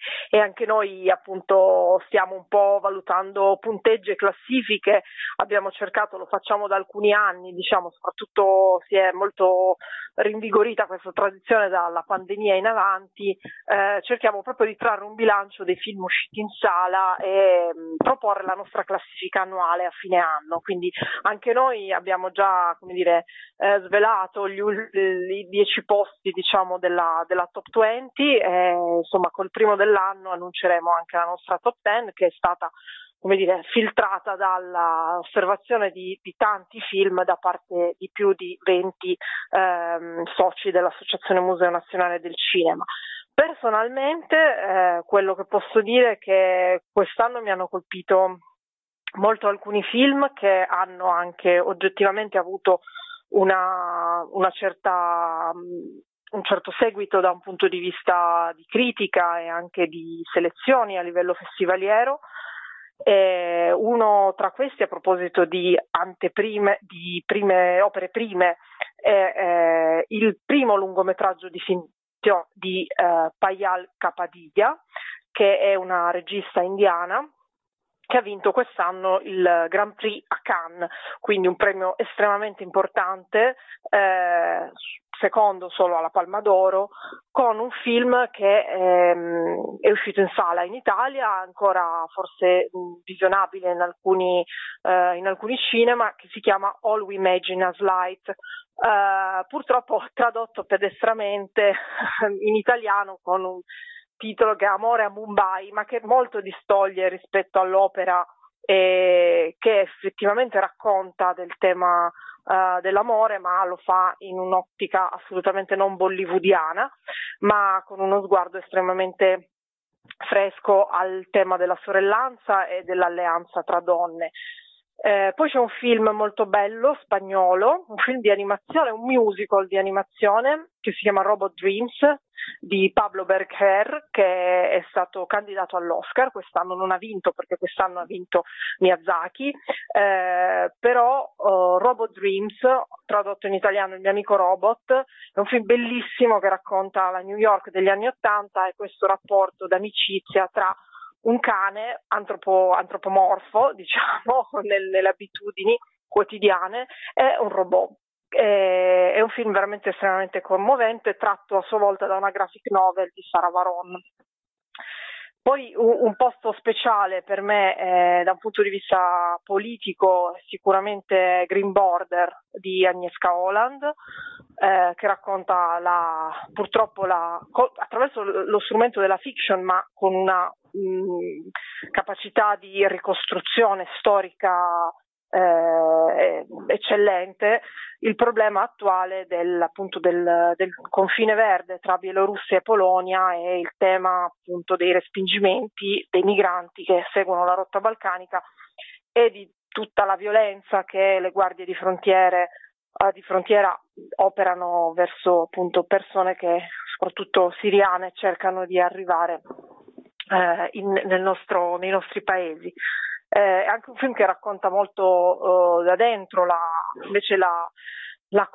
e anche noi appunto stiamo un po' valutando punteggi e classifiche. Abbiamo cercato, lo facciamo da alcuni anni, diciamo, soprattutto si è molto rinvigorita questa tradizione dalla pandemia in avanti, cerchiamo proprio di trarre un bilancio dei film usciti in sala e proporre la nostra classifica annuale a fine anno, quindi anche noi abbiamo già, come dire, svelato i 10 posti, diciamo, della top 20, insomma col primo dell'anno annunceremo anche la nostra top 10, che è stata, come dire, filtrata dall'osservazione di tanti film da parte di più di 20 soci dell'Associazione Museo Nazionale del Cinema. Personalmente quello che posso dire è che quest'anno mi hanno colpito molto alcuni film che hanno anche oggettivamente avuto un certo seguito da un punto di vista di critica e anche di selezioni a livello festivaliero. Uno tra questi, a proposito di anteprime, di opere prime, è il primo lungometraggio di Payal Kapadia, che è una regista indiana che ha vinto quest'anno il Grand Prix a Cannes, quindi un premio estremamente importante, secondo solo alla Palma d'Oro, con un film che è uscito in sala in Italia, ancora forse visionabile in alcuni cinema, che si chiama All We Imagine as Light, purtroppo tradotto pedestramente in italiano con un titolo che è Amore a Mumbai, ma che molto distoglie rispetto all'opera che effettivamente racconta del tema dell'amore, ma lo fa in un'ottica assolutamente non bollywoodiana, ma con uno sguardo estremamente fresco al tema della sorellanza e dell'alleanza tra donne. Poi c'è un film molto bello, spagnolo, un film di animazione, un musical di animazione che si chiama Robot Dreams di Pablo Berger, che è stato candidato all'Oscar. Quest'anno non ha vinto, perché quest'anno ha vinto Miyazaki, però Robot Dreams, tradotto in italiano Il mio amico robot, è un film bellissimo che racconta la New York degli anni '80 e questo rapporto d'amicizia tra un cane antropomorfo, diciamo, nelle abitudini quotidiane, e un robot. È un film veramente estremamente commovente, tratto a sua volta da una graphic novel di Sarah Varon. Poi un posto speciale per me da un punto di vista politico sicuramente Green Border di Agnieszka Holland, che racconta purtroppo attraverso lo strumento della fiction, ma con una capacità di ricostruzione storica eccellente, il problema attuale del confine verde tra Bielorussia e Polonia e il tema appunto dei respingimenti dei migranti che seguono la rotta balcanica e di tutta la violenza che le guardie di frontiera operano verso appunto persone che, soprattutto siriane, cercano di arrivare nei nostri paesi. È anche un film che racconta molto da dentro la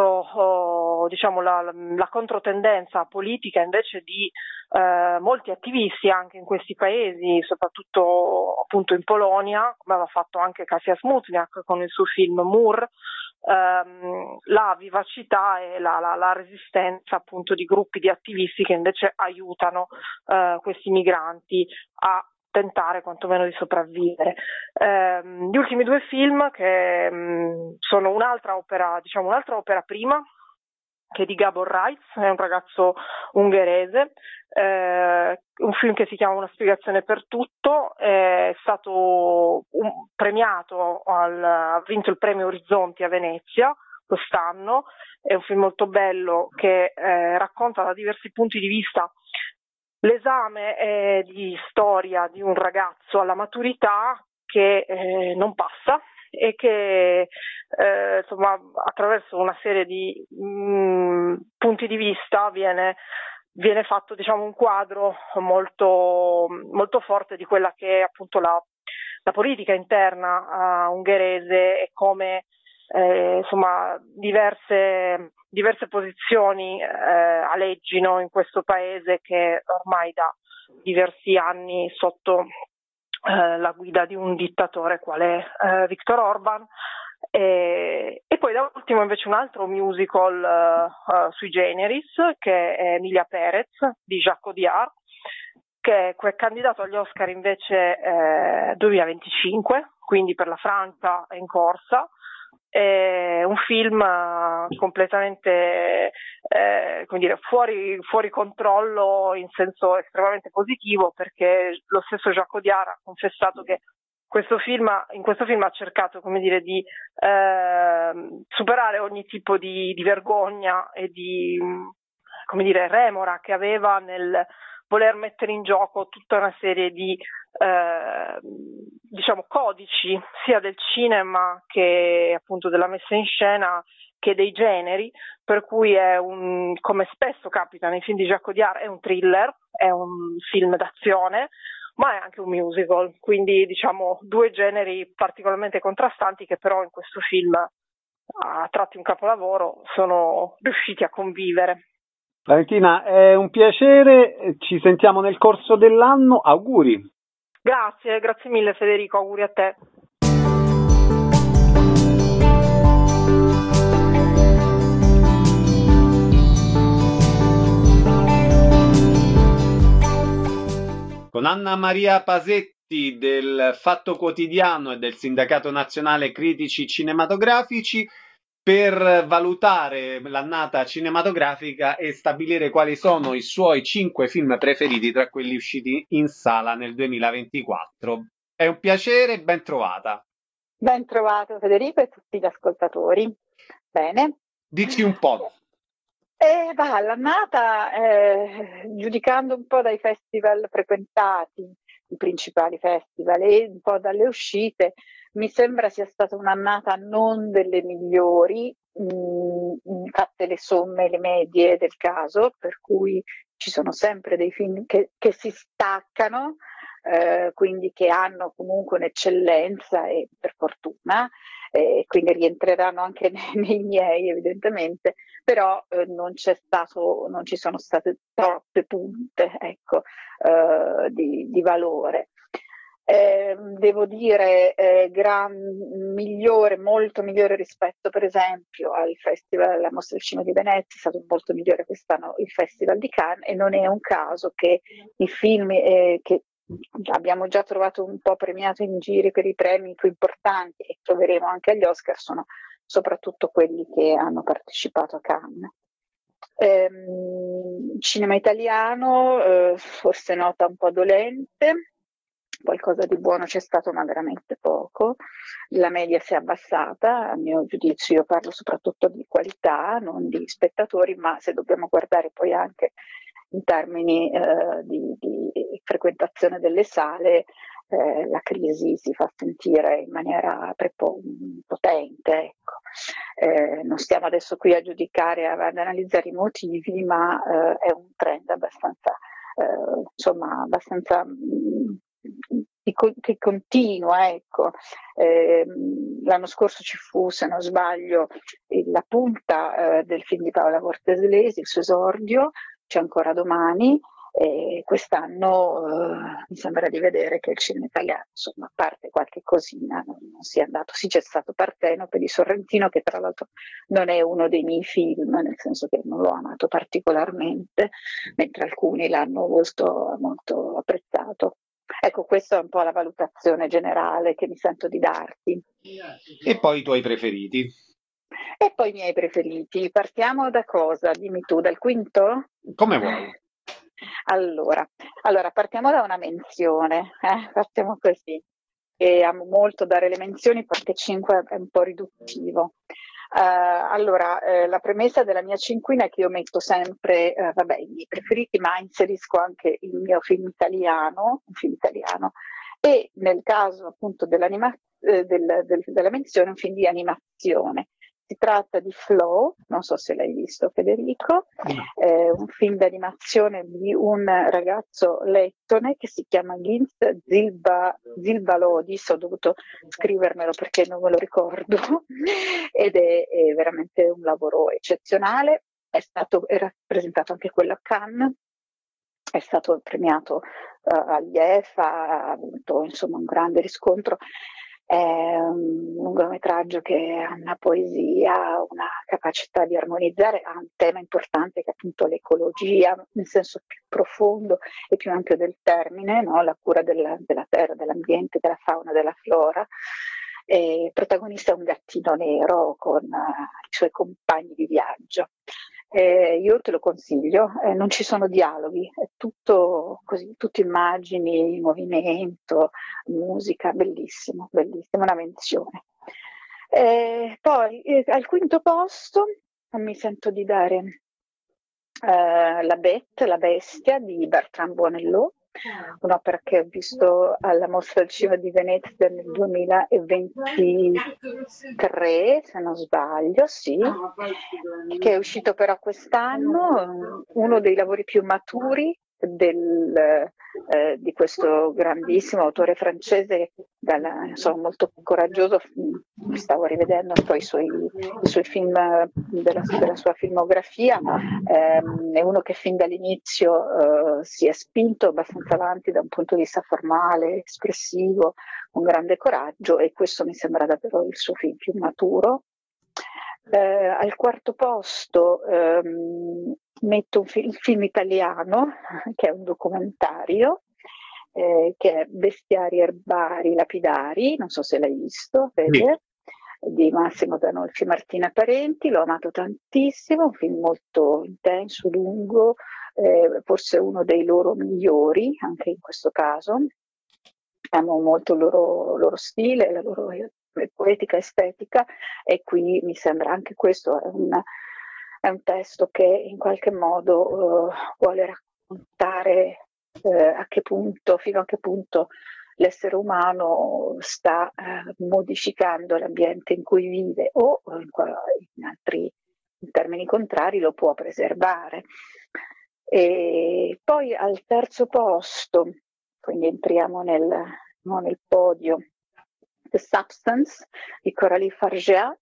controtendenza politica invece di molti attivisti anche in questi paesi, soprattutto appunto in Polonia, come aveva fatto anche Kasia Smutniak con il suo film Mur, la vivacità e la resistenza appunto di gruppi di attivisti che invece aiutano questi migranti a tentare quantomeno di sopravvivere. Gli ultimi due film che sono un'altra opera prima, che è di Gabor Reitz, è un ragazzo ungherese, un film che si chiama Una spiegazione per tutto, è stato premiato, ha vinto il premio Orizzonti a Venezia quest'anno, è un film molto bello che racconta da diversi punti di vista l'esame di storia di un ragazzo alla maturità che non passa e che insomma attraverso una serie di punti di vista viene fatto, diciamo, un quadro molto, molto forte di quella che è appunto la politica interna ungherese e come insomma diverse posizioni aleggino in questo paese che ormai da diversi anni sotto la guida di un dittatore quale Viktor Orban. E poi da ultimo invece un altro musical sui generis, che è Emilia Perez di Jacques Audiard, che è candidato agli Oscar invece 2025, quindi per la Francia è in corsa. È un film completamente fuori controllo in senso estremamente positivo, perché lo stesso Jacques Audiard ha confessato che in questo film ha cercato, di superare ogni tipo di vergogna e di, remora che aveva nel voler mettere in gioco tutta una serie di codici sia del cinema che appunto della messa in scena che dei generi, per cui come spesso capita nei film di Jacques Audiard, è un thriller, è un film d'azione, ma è anche un musical, quindi due generi particolarmente contrastanti che però in questo film, a tratti un capolavoro, sono riusciti a convivere. Valentina, è un piacere, ci sentiamo nel corso dell'anno, auguri. Grazie mille Federico, auguri a te. Con Anna Maria Pasetti del Fatto Quotidiano e del Sindacato Nazionale Critici Cinematografici per valutare l'annata cinematografica e stabilire quali sono i suoi 5 film preferiti tra quelli usciti in sala nel 2024. È un piacere, ben trovata. Ben trovato Federico e tutti gli ascoltatori. Bene. Dici un po'. L'annata, giudicando un po' dai festival frequentati, i principali festival, e un po' dalle uscite, mi sembra sia stata un'annata non delle migliori, fatte le somme e le medie del caso, per cui ci sono sempre dei film che si staccano, quindi che hanno comunque un'eccellenza, e per fortuna, quindi rientreranno anche nei miei evidentemente, però non ci sono state troppe punte, ecco, di valore. Devo dire molto migliore rispetto per esempio al Festival, alla Mostra del Cinema di Venezia, è stato molto migliore quest'anno il Festival di Cannes, e non è un caso che i film che abbiamo già trovato un po' premiato in giri per i premi più importanti, e troveremo anche agli Oscar, sono soprattutto quelli che hanno partecipato a Cannes. Cinema italiano, forse nota un po' dolente, qualcosa di buono c'è stato ma veramente poco, la media si è abbassata a mio giudizio, io parlo soprattutto di qualità, non di spettatori, ma se dobbiamo guardare poi anche in termini di frequentazione delle sale, la crisi si fa sentire in maniera potente, ecco. Non stiamo adesso qui a giudicare, ad analizzare i motivi, ma è un trend abbastanza che continua, ecco. L'anno scorso ci fu, se non sbaglio, la punta del film di Paola Corteslesi, il suo esordio, C'è ancora domani. Quest'anno mi sembra di vedere che il cinema italiano, insomma, a parte qualche cosina, non sia andato. Sì, c'è stato Partenope di Sorrentino, che tra l'altro non è uno dei miei film, nel senso che non l'ho amato particolarmente, mentre alcuni l'hanno molto, molto apprezzato. Ecco, questa è un po' la valutazione generale che mi sento di darti. E poi i tuoi preferiti? E poi i miei preferiti. Partiamo da cosa? Dimmi tu, dal quinto? Come vuoi. Allora, partiamo da una menzione, partiamo così. E amo molto dare le menzioni perché 5 è un po' riduttivo. La premessa della mia cinquina è che io metto sempre i miei preferiti, ma inserisco anche il mio film italiano, un film italiano, e nel caso appunto della menzione un film di animazione. Si tratta di Flow, non so se l'hai visto Federico, è un film d'animazione di un ragazzo lettone che si chiama Ginz Zilbalodis, ho dovuto scrivermelo perché non me lo ricordo, ed è veramente un lavoro eccezionale, era presentato anche quello a Cannes, è stato premiato agli EFA, ha avuto insomma un grande riscontro. È un lungometraggio che ha una poesia, una capacità di armonizzare, ha un tema importante che è appunto l'ecologia, nel senso più profondo e più ampio del termine, no? La cura della terra, dell'ambiente, della fauna, della flora. E il protagonista è un gattino nero con i suoi compagni di viaggio. Io te lo consiglio, non ci sono dialoghi, è tutto così, tutte immagini, movimento, musica, bellissimo, bellissimo, una menzione. Poi al quinto posto mi sento di dare La Bête, la bestia di Bertrand Bonello, un'opera che ho visto alla Mostra del Cinema di Venezia nel 2023, se non sbaglio, sì, che è uscito però quest'anno, uno dei lavori più maturi di questo grandissimo autore francese, molto coraggioso. Stavo rivedendo poi i suoi film della sua filmografia, è uno che fin dall'inizio si è spinto abbastanza avanti da un punto di vista formale, espressivo, con grande coraggio, e questo mi sembra davvero il suo film più maturo. Al quarto posto metto il film italiano, che è un documentario, che è Bestiari erbari lapidari, non so se l'hai visto, Fede, di Massimo Danolfi e Martina Parenti. L'ho amato tantissimo, un film molto intenso, lungo, forse uno dei loro migliori anche in questo caso. Amo molto il loro stile, la loro poetica estetica, e qui mi sembra anche questo è un testo che in qualche modo vuole raccontare fino a che punto l'essere umano sta modificando l'ambiente in cui vive, o in termini contrari lo può preservare. E poi al terzo posto, quindi entriamo nel podio, The Substance di Coralie Fargeat,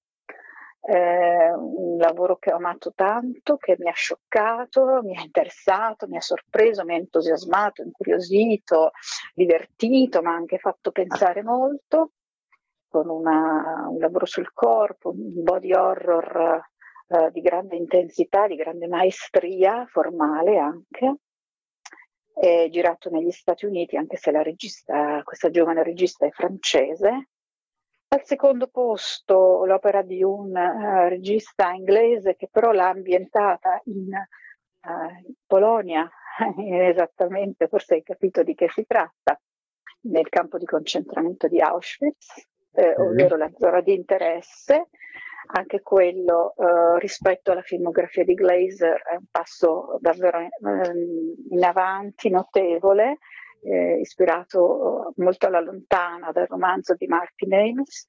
un lavoro che ho amato tanto, che mi ha scioccato, mi ha interessato, mi ha sorpreso, mi ha entusiasmato, incuriosito, divertito, ma anche fatto pensare molto, con un lavoro sul corpo, un body horror di grande intensità, di grande maestria formale anche. È girato negli Stati Uniti, anche se questa giovane regista è francese. Al secondo posto l'opera di un regista inglese che però l'ha ambientata in Polonia, esattamente, forse hai capito di che si tratta, nel campo di concentramento di Auschwitz, ovvero la zona di interesse. Anche quello rispetto alla filmografia di Glaser è un passo davvero in avanti, notevole, ispirato molto alla lontana dal romanzo di Martin Amis,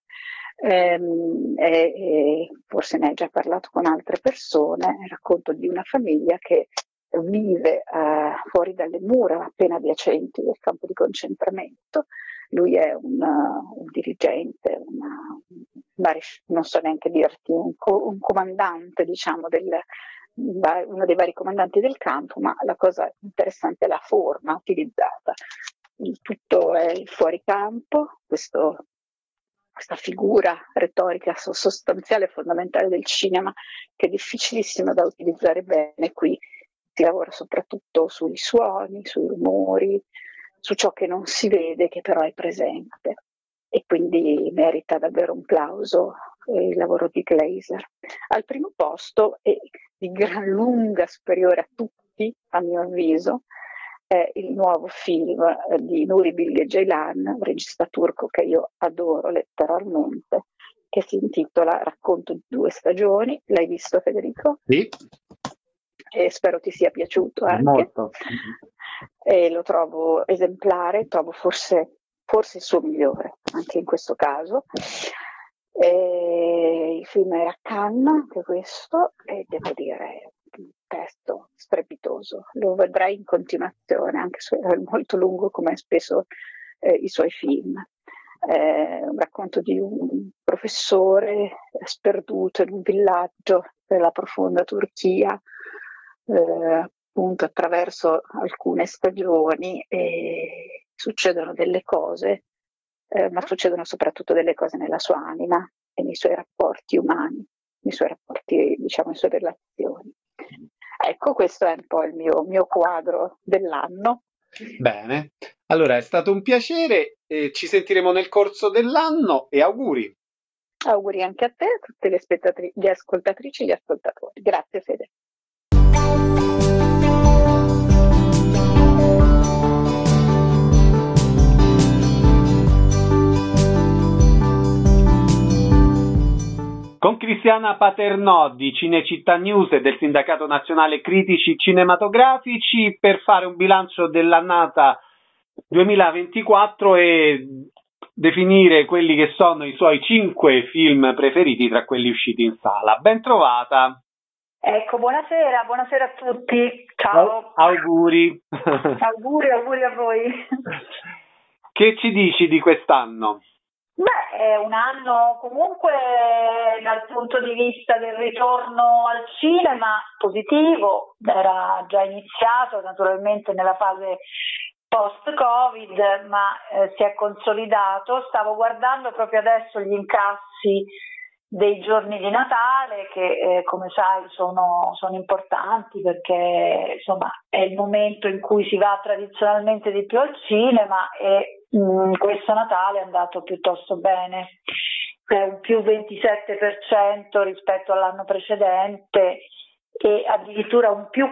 e forse ne hai già parlato con altre persone. Il racconto di una famiglia che vive fuori dalle mura appena adiacenti del campo di concentramento. Lui è un dirigente, non so neanche dirti, un comandante, diciamo, uno dei vari comandanti del campo, ma la cosa interessante è la forma utilizzata. Il tutto è il fuoricampo, questa figura retorica sostanziale e fondamentale del cinema, che è difficilissima da utilizzare bene. Qui si lavora soprattutto sui suoni, sui rumori, su ciò che non si vede, che però è presente, e quindi merita davvero un plauso il lavoro di Glaser. Al primo posto, e di gran lunga superiore a tutti, a mio avviso, è il nuovo film di Nuri Bilge Ceylan, un regista turco che io adoro letteralmente, che si intitola Racconto di 2 stagioni. L'hai visto, Federico? Sì. E spero ti sia piaciuto anche. Molto. E lo trovo esemplare, trovo forse il suo migliore anche in questo caso. Il film era a Cannes, anche questo, e devo dire un testo strepitoso. Lo vedrai in continuazione, anche se è molto lungo come spesso i suoi film. Un racconto di un professore sperduto in un villaggio della profonda Turchia, appunto attraverso alcune stagioni, e succedono delle cose, ma succedono soprattutto delle cose nella sua anima e nei suoi rapporti umani, nei suoi rapporti, diciamo, le sue relazioni. Ecco, questo è un po' il mio quadro dell'anno. Bene, allora è stato un piacere, ci sentiremo nel corso dell'anno e auguri. Auguri anche a te, a tutte le ascoltatrici e gli ascoltatori. Grazie Fede. Con Cristiana Paternò di Cinecittà News e del Sindacato Nazionale Critici Cinematografici per fare un bilancio dell'annata 2024 e definire quelli che sono i suoi 5 film preferiti tra quelli usciti in sala. Ben trovata. Ecco, buonasera a tutti. Ciao. Auguri. auguri a voi. Che ci dici di quest'anno? Beh, è un anno comunque dal punto di vista del ritorno al cinema positivo, era già iniziato naturalmente nella fase post-Covid, ma si è consolidato. Stavo guardando proprio adesso gli incassi dei giorni di Natale che come sai sono importanti perché insomma è il momento in cui si va tradizionalmente di più al cinema e questo Natale è andato piuttosto bene, è un più 27% rispetto all'anno precedente e addirittura un più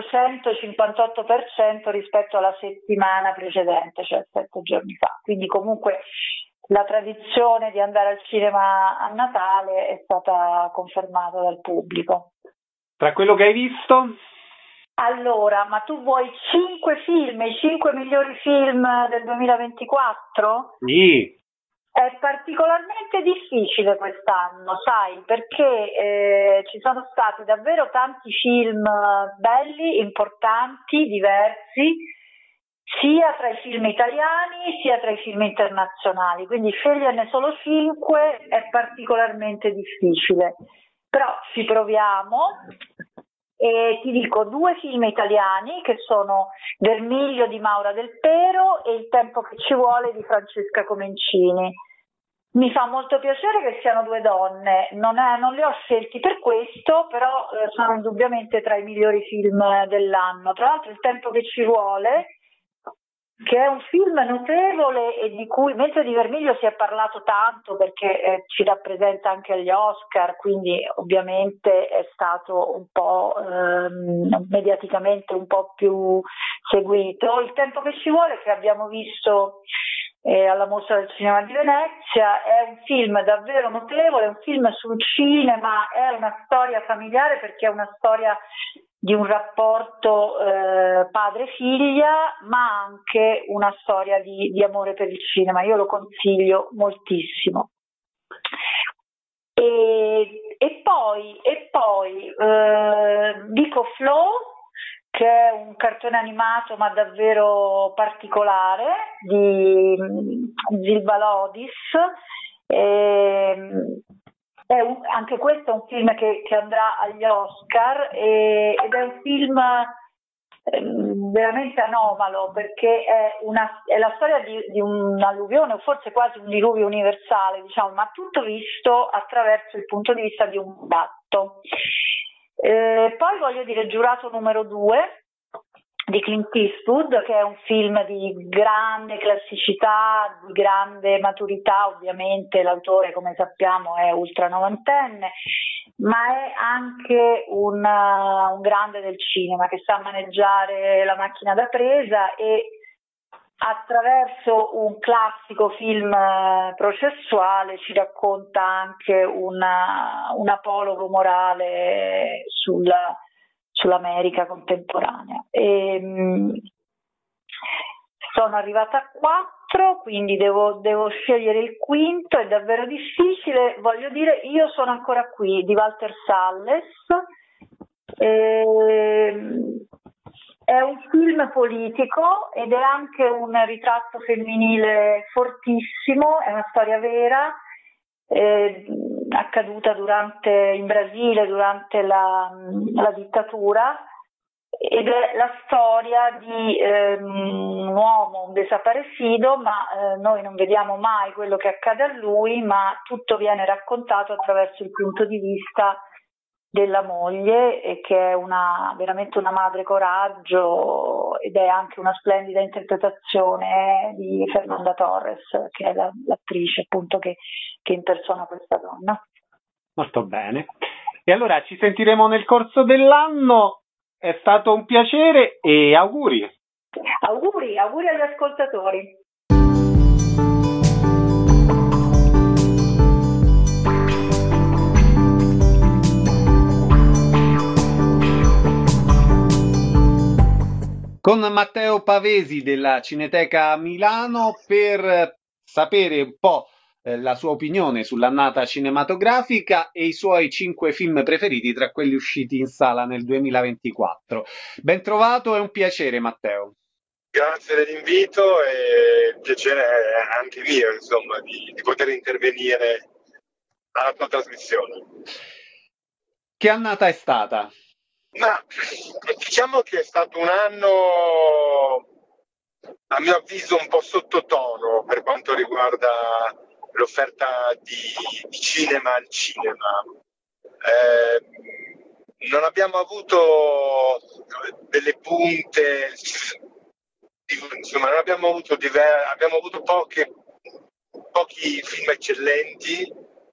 458% rispetto alla settimana precedente, cioè 7 giorni fa. Quindi comunque la tradizione di andare al cinema a Natale è stata confermata dal pubblico. Tra quello che hai visto? Allora, ma tu vuoi 5 film, i 5 migliori film del 2024? Sì. È particolarmente difficile quest'anno, sai, perché ci sono stati davvero tanti film belli, importanti, diversi, sia tra i film italiani sia tra i film internazionali, quindi sceglierne solo 5 è particolarmente difficile, però ci proviamo. E ti dico 2 film italiani che sono Vermiglio di Maura Del Pero e Il tempo che ci vuole di Francesca Comencini. Mi fa molto piacere che siano 2 donne, non li ho scelti per questo, però sono indubbiamente tra i migliori film dell'anno. Tra l'altro Il tempo che ci vuole, che è un film notevole e di cui, mentre di Vermiglio si è parlato tanto perché ci rappresenta anche agli Oscar, quindi ovviamente è stato un po' mediaticamente un po' più seguito. Il tempo che ci vuole, che abbiamo visto alla Mostra del Cinema di Venezia, è un film davvero notevole, è un film sul cinema, è una storia familiare perché è una storia di un rapporto padre-figlia, ma anche una storia di amore per il cinema. Io lo consiglio moltissimo. E poi dico Flow, che è un cartone animato ma davvero particolare di Zilba Lodis. Anche questo è un film che andrà agli Oscar ed è un film veramente anomalo perché è la storia di un'alluvione o forse quasi un diluvio universale, diciamo, ma tutto visto attraverso il punto di vista di un gatto. Poi voglio dire Giurato numero 2 di Clint Eastwood, che è un film di grande classicità, di grande maturità. Ovviamente l'autore, come sappiamo, è ultra novantenne, ma è anche un grande del cinema che sa maneggiare la macchina da presa e attraverso un classico film processuale ci racconta anche un apologo morale sull'America contemporanea. Sono arrivata qua 4, quindi devo scegliere il quinto, è davvero difficile. Voglio dire, Io sono ancora qui di Walter Salles. È un film politico ed è anche un ritratto femminile fortissimo, è una storia vera, accaduta in Brasile durante la dittatura, ed è la storia di un uomo, un desaparecido, ma noi non vediamo mai quello che accade a lui, ma tutto viene raccontato attraverso il punto di vista della moglie, e che è veramente una madre coraggio, ed è anche una splendida interpretazione di Fernanda Torres, che è l'attrice appunto che impersona questa donna. Molto bene. E allora ci sentiremo nel corso dell'anno. È stato un piacere e auguri. Auguri agli ascoltatori. Con Matteo Pavesi della Cineteca Milano per sapere un po' la sua opinione sull'annata cinematografica e i suoi 5 film preferiti tra quelli usciti in sala nel 2024. Ben trovato, è un piacere, Matteo. Grazie dell'invito, e il piacere è anche mio, insomma, di poter intervenire alla tua trasmissione. Che annata è stata? Ma diciamo che è stato un anno, a mio avviso, un po' sottotono per quanto riguarda l'offerta di cinema al cinema. Non abbiamo avuto delle punte, insomma, non abbiamo avuto abbiamo avuto pochi film eccellenti.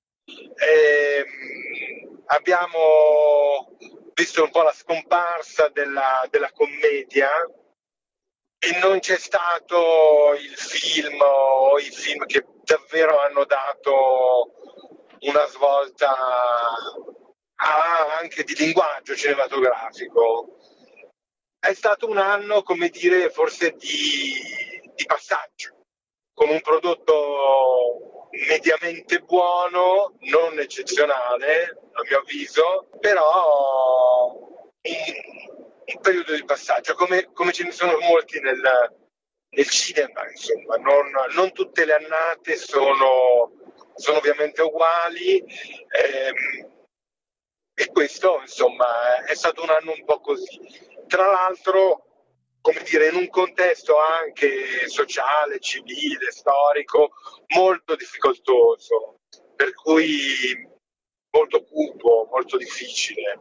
Abbiamo visto un po' la scomparsa della commedia, e non c'è stato il film o i film che davvero hanno dato una svolta anche di linguaggio cinematografico. È stato un anno, come dire, forse di passaggio, con un prodotto mediamente buono, non eccezionale a mio avviso, però un periodo di passaggio, come ce ne sono molti nel cinema, insomma. Non tutte le annate sono ovviamente uguali, e questo, insomma, è stato un anno un po' così. Tra l'altro, come dire, in un contesto anche sociale, civile, storico, molto difficoltoso, per cui molto cupo, molto difficile.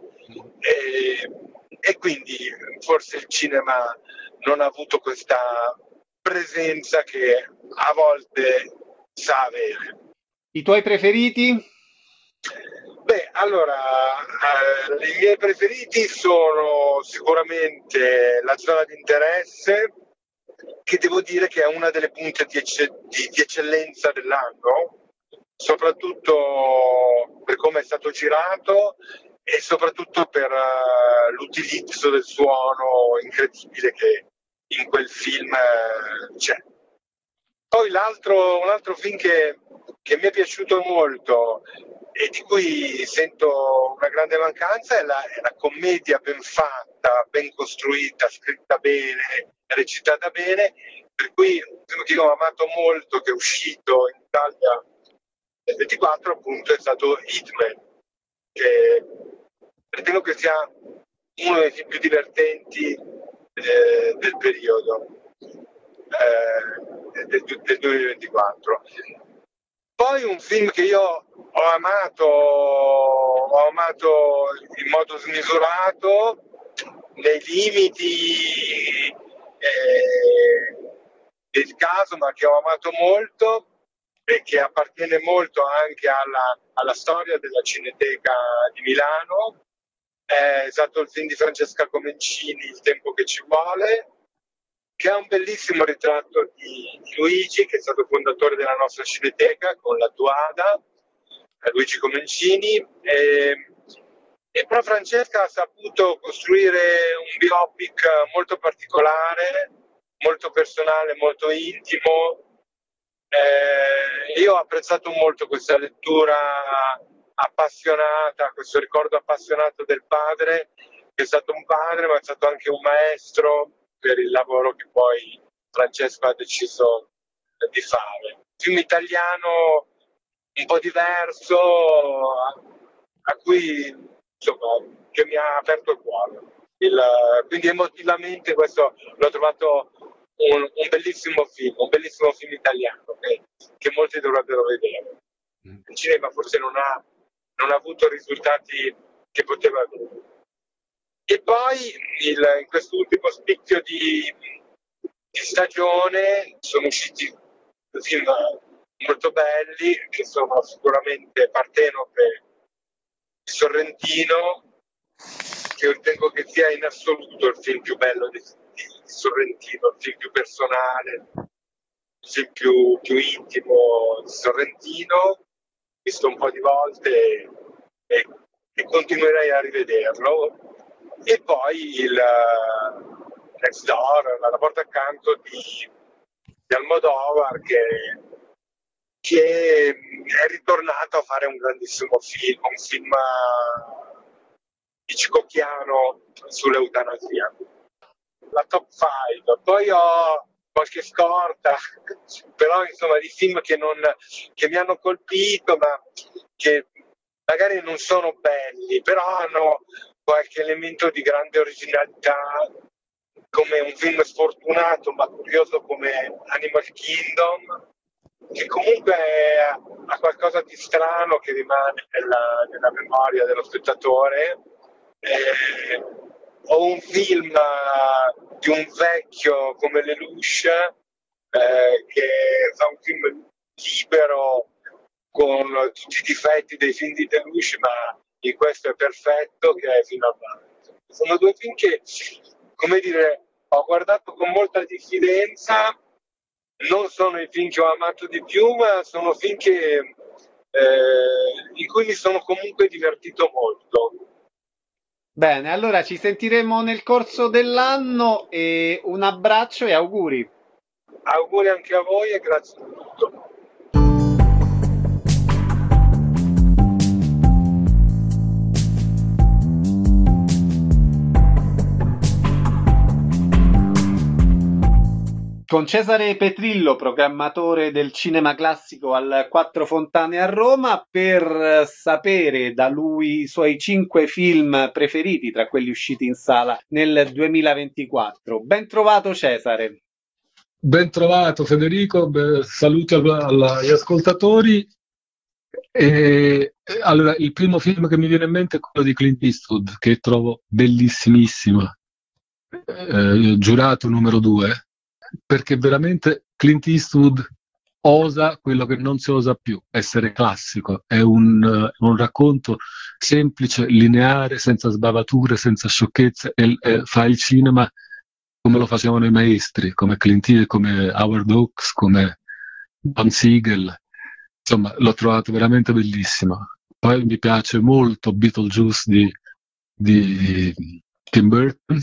E quindi forse il cinema non ha avuto questa presenza che a volte sa avere. I tuoi preferiti? Beh, allora, i miei preferiti sono sicuramente La zona di interesse, che devo dire che è una delle punte di eccellenza dell'anno, soprattutto per come è stato girato e soprattutto per l'utilizzo del suono incredibile che in quel film c'è. Poi un altro film che mi è piaciuto molto e di cui sento una grande mancanza è la commedia ben fatta, ben costruita, scritta bene, recitata bene, per cui un film che io ho amato molto, che è uscito in Italia nel 24, appunto, è stato Hitman, che ritengo che sia uno dei film più divertenti del periodo del 2024. Poi un film che io ho amato in modo smisurato, nei limiti del caso, ma che ho amato molto e che appartiene molto anche alla storia della Cineteca di Milano. È stato il film di Francesca Comencini, Il tempo che ci vuole, che è un bellissimo ritratto di Luigi, che è stato fondatore della nostra Cineteca con la Tuada, Luigi Comencini, e però Francesca ha saputo costruire un biopic molto particolare, molto personale, molto intimo, Io ho apprezzato molto questa lettura appassionata, questo ricordo appassionato del padre, che è stato un padre ma è stato anche un maestro per il lavoro che poi Francesco ha deciso di fare. Film italiano un po' diverso, a cui insomma, che mi ha aperto il cuore. Quindi emotivamente questo l'ho trovato un bellissimo film italiano che molti dovrebbero vedere. Il cinema forse non ha avuto i risultati che poteva avere. E poi in quest'ultimo spicchio di stagione sono usciti film molto belli, che sono sicuramente Partenope di Sorrentino, che io ritengo che sia in assoluto il film più bello di Sorrentino, il film più personale, il film più intimo di Sorrentino, visto un po' di volte e continuerei a rivederlo. E poi il Next Door, La porta accanto di Almodovar, che è ritornato a fare un grandissimo film, un film hitchcockiano sull'eutanasia. La top 5, poi ho qualche scorta, però insomma di film che mi hanno colpito, ma che magari non sono belli, però hanno qualche elemento di grande originalità, come un film sfortunato ma curioso come Animal Kingdom, che comunque ha qualcosa di strano che rimane nella memoria dello spettatore, o un film di un vecchio come Lelouch, che fa un film libero con tutti i difetti dei film di Lelouch, ma in questo è perfetto, che è Fino al mare. Sono due film che, come dire, ho guardato con molta diffidenza. Non sono i film che ho amato di più, ma sono film in cui mi sono comunque divertito molto. Bene, allora ci sentiremo nel corso dell'anno e un abbraccio e auguri. Auguri anche a voi e grazie per tutto. Con Cesare Petrillo, programmatore del cinema classico al Quattro Fontane a Roma, per sapere da lui i suoi 5 film preferiti tra quelli usciti in sala nel 2024. Ben trovato Cesare. Ben trovato Federico, saluti agli ascoltatori. Allora, il primo film che mi viene in mente è quello di Clint Eastwood, che trovo bellissimissimo, Giurato numero 2. Perché veramente Clint Eastwood osa quello che non si osa più, essere classico. È un racconto semplice, lineare, senza sbavature, senza sciocchezze, e fa il cinema come lo facevano i maestri, come Clint Eastwood, come Howard Hawks, come Don Siegel. Insomma, l'ho trovato veramente bellissimo. Poi mi piace molto Beetlejuice di Tim Burton.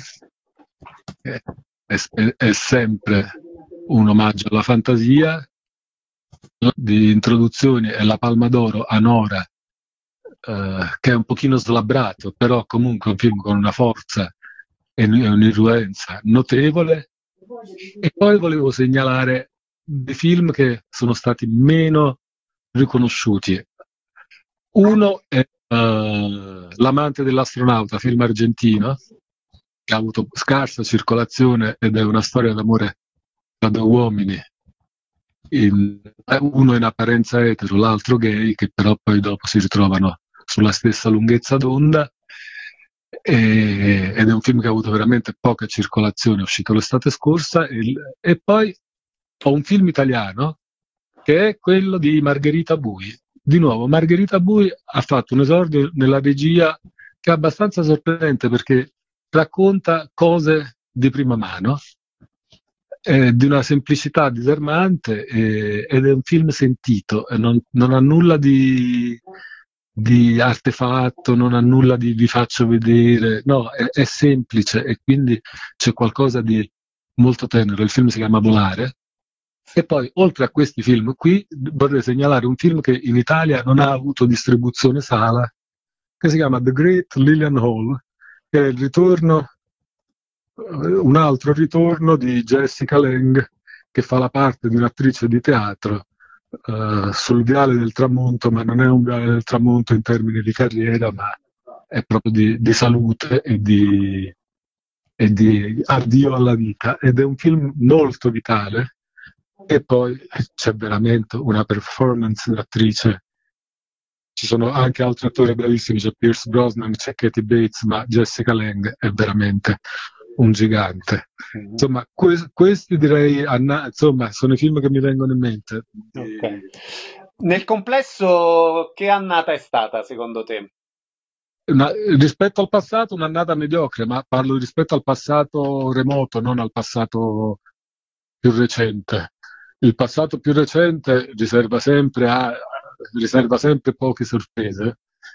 È sempre un omaggio alla fantasia. Di introduzione è La Palma d'Oro a Nora, che è un pochino slabbrato, però comunque è un film con una forza e un'irruenza notevole. E poi volevo segnalare dei film che sono stati meno riconosciuti. Uno è L'amante dell'astronauta, film argentino, che ha avuto scarsa circolazione ed è una storia d'amore tra due uomini, uno in apparenza etero, l'altro gay, che però poi dopo si ritrovano sulla stessa lunghezza d'onda, ed è un film che ha avuto veramente poca circolazione, è uscito l'estate scorsa. E poi ho un film italiano che è quello di Margherita Bui. Di nuovo, Margherita Bui ha fatto un esordio nella regia che è abbastanza sorprendente, perché racconta cose di prima mano, di una semplicità disarmante, ed è un film sentito, non ha nulla di artefatto, non ha nulla di vi faccio vedere, no, è semplice, e quindi c'è qualcosa di molto tenero. Il film si chiama Volare, E poi, oltre a questi film qui, vorrei segnalare un film che in Italia non ha avuto distribuzione sala, che si chiama The Great Lillian Hall, che è il ritorno, un altro ritorno di Jessica Lange, che fa la parte di un'attrice di teatro sul Viale del Tramonto, ma non è un Viale del Tramonto in termini di carriera, ma è proprio di salute e di addio alla vita. Ed è un film molto vitale. E poi c'è veramente una performance d'attrice. Ci sono anche altri attori bravissimi, c'è Pierce Brosnan, c'è Kathy Bates, ma Jessica Lange è veramente un gigante. Insomma, questi direi, insomma, sono i film che mi vengono in mente. Okay. Nel complesso, che annata è stata secondo te? Rispetto al passato, un'annata mediocre, ma parlo rispetto al passato remoto, non al passato più recente. Il passato più recente riserva sempre poche sorprese.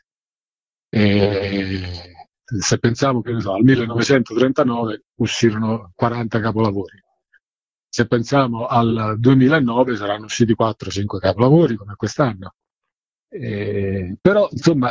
E se pensiamo che al 1939 uscirono 40 capolavori, se pensiamo al 2009 saranno usciti 4-5 capolavori come quest'anno. Però insomma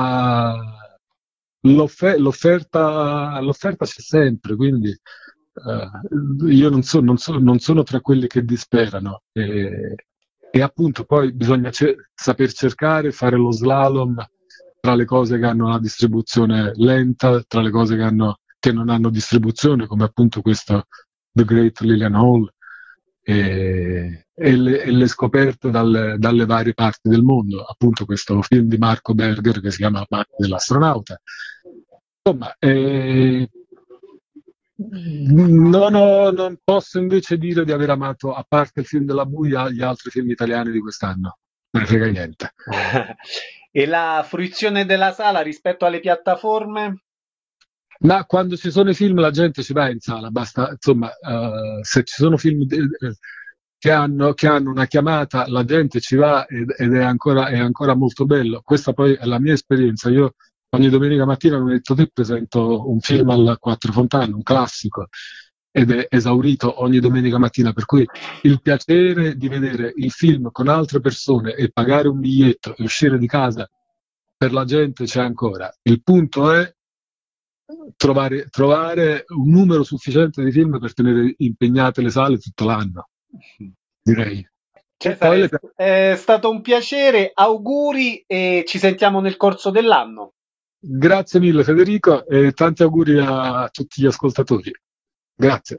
l'offerta c'è sempre, quindi io non sono tra quelli che disperano, e appunto poi bisogna saper cercare, fare lo slalom tra le cose che hanno una distribuzione lenta, tra le cose che non hanno distribuzione, come appunto questo The Great Lillian Hall, e le scoperte dalle varie parti del mondo, appunto questo film di Marco Berger che si chiama La mano dell'astronauta. Insomma, non posso invece dire di aver amato, a parte il film della buia, gli altri film italiani di quest'anno. Non ne frega niente. E la fruizione della sala rispetto alle piattaforme? Ma quando ci sono i film la gente ci va in sala, basta, insomma, se ci sono film che hanno una chiamata, la gente ci va ed è ancora molto bello. Questa poi è la mia esperienza. Io ogni domenica mattina, come ho detto te, presento un film al Quattro Fontane, un classico, ed è esaurito ogni domenica mattina, per cui il piacere di vedere il film con altre persone e pagare un biglietto e uscire di casa per la gente c'è ancora. Il punto è trovare un numero sufficiente di film per tenere impegnate le sale tutto l'anno, direi. Cesare, è stato un piacere, auguri e ci sentiamo nel corso dell'anno. Grazie mille Federico e tanti auguri a tutti gli ascoltatori. Grazie.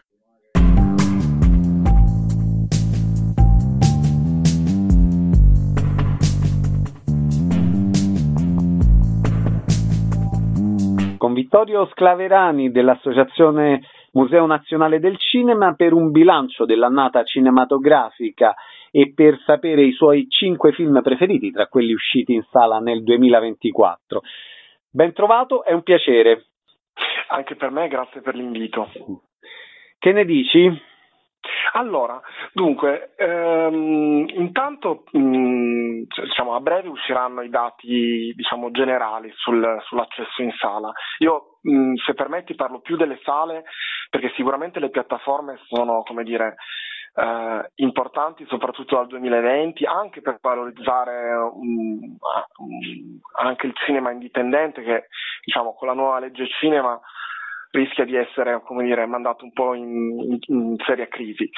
Con Vittorio Sclaverani dell'Associazione Museo Nazionale del Cinema per un bilancio dell'annata cinematografica e per sapere i suoi 5 film preferiti tra quelli usciti in sala nel 2024. Ben trovato, è un piacere. Anche per me, grazie per l'invito. Che ne dici? Allora, dunque, intanto diciamo, a breve usciranno i dati, diciamo, generali sull'accesso in sala. Io, se permetti, parlo più delle sale perché sicuramente le piattaforme sono, come dire, importanti soprattutto dal 2020, anche per valorizzare anche il cinema indipendente che, diciamo, con la nuova legge cinema rischia di essere, come dire, mandato un po' in seria crisi.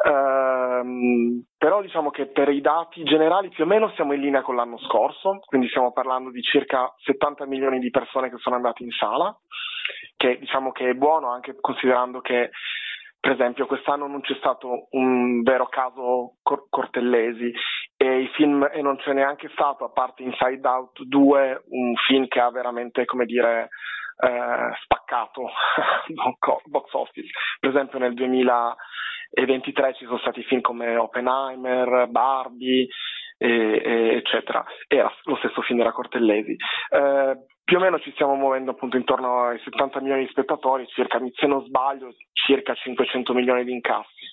Però diciamo che per i dati generali più o meno siamo in linea con l'anno scorso, quindi stiamo parlando di circa 70 milioni di persone che sono andate in sala, che diciamo che è buono anche considerando che per esempio quest'anno non c'è stato un vero caso Cortellesi e non c'è neanche stato, a parte Inside Out 2, un film che ha veramente, come dire, spaccato box office. Per esempio nel 2023 ci sono stati film come Oppenheimer, Barbie eccetera, era lo stesso film della Cortellesi. Più o meno ci stiamo muovendo appunto intorno ai 70 milioni di spettatori, circa, se non sbaglio, circa 500 milioni di incassi.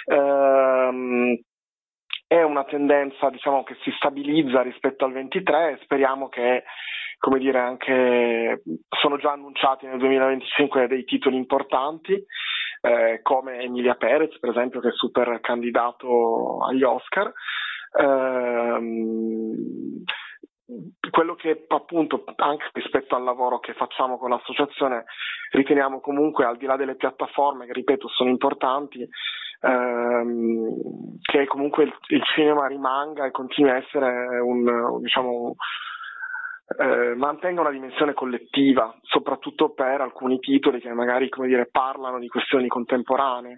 È una tendenza, diciamo, che si stabilizza rispetto al 23 e speriamo che, come dire, anche sono già annunciati nel 2025 dei titoli importanti. come Emilia Perez, per esempio, che è super candidato agli Oscar. Quello che appunto anche rispetto al lavoro che facciamo con l'associazione riteniamo comunque, al di là delle piattaforme che ripeto sono importanti, che comunque il cinema rimanga e continui a essere mantenga una dimensione collettiva, soprattutto per alcuni titoli che magari, come dire, parlano di questioni contemporanee.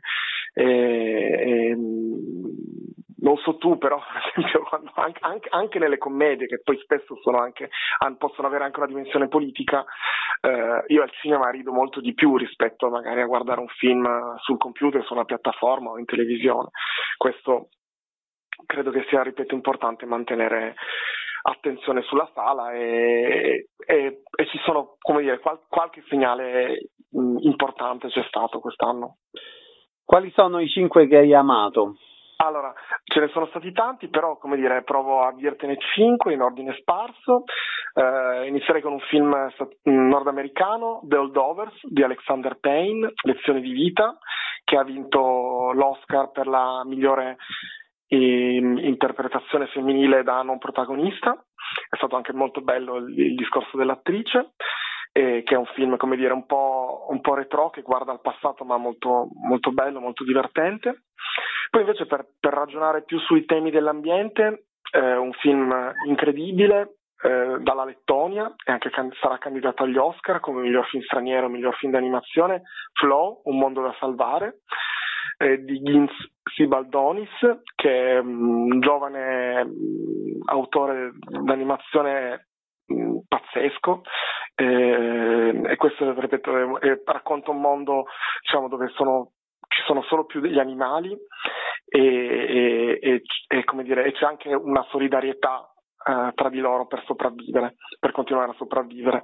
Non so tu, però, per esempio, anche nelle commedie, che poi spesso possono avere anche una dimensione politica, io al cinema rido molto di più rispetto magari a guardare un film sul computer, su una piattaforma o in televisione. Questo credo che sia, ripeto, importante mantenere attenzione sulla sala e ci sono, come dire, qualche segnale importante c'è stato quest'anno. Quali sono i 5 che hai amato? Allora, ce ne sono stati tanti, però, come dire, provo a dirtene 5 in ordine sparso. Inizierei con un film nordamericano, The Holdovers, di Alexander Payne, Lezioni di vita, che ha vinto l'Oscar per la migliore interpretazione femminile da non protagonista. È stato anche molto bello il discorso dell'attrice, che è un film, come dire, un po' retro, che guarda al passato, ma molto, molto bello, molto divertente. Poi invece per ragionare più sui temi dell'ambiente, un film incredibile dalla Lettonia, e anche sarà candidato agli Oscar come miglior film straniero, miglior film d'animazione, Flow, Un mondo da salvare, di Gins Sibaldonis, che è un giovane autore d'animazione pazzesco, e questo, ripeto, racconta un mondo, diciamo, dove ci sono solo più degli animali e come dire, e c'è anche una solidarietà tra di loro per continuare a sopravvivere.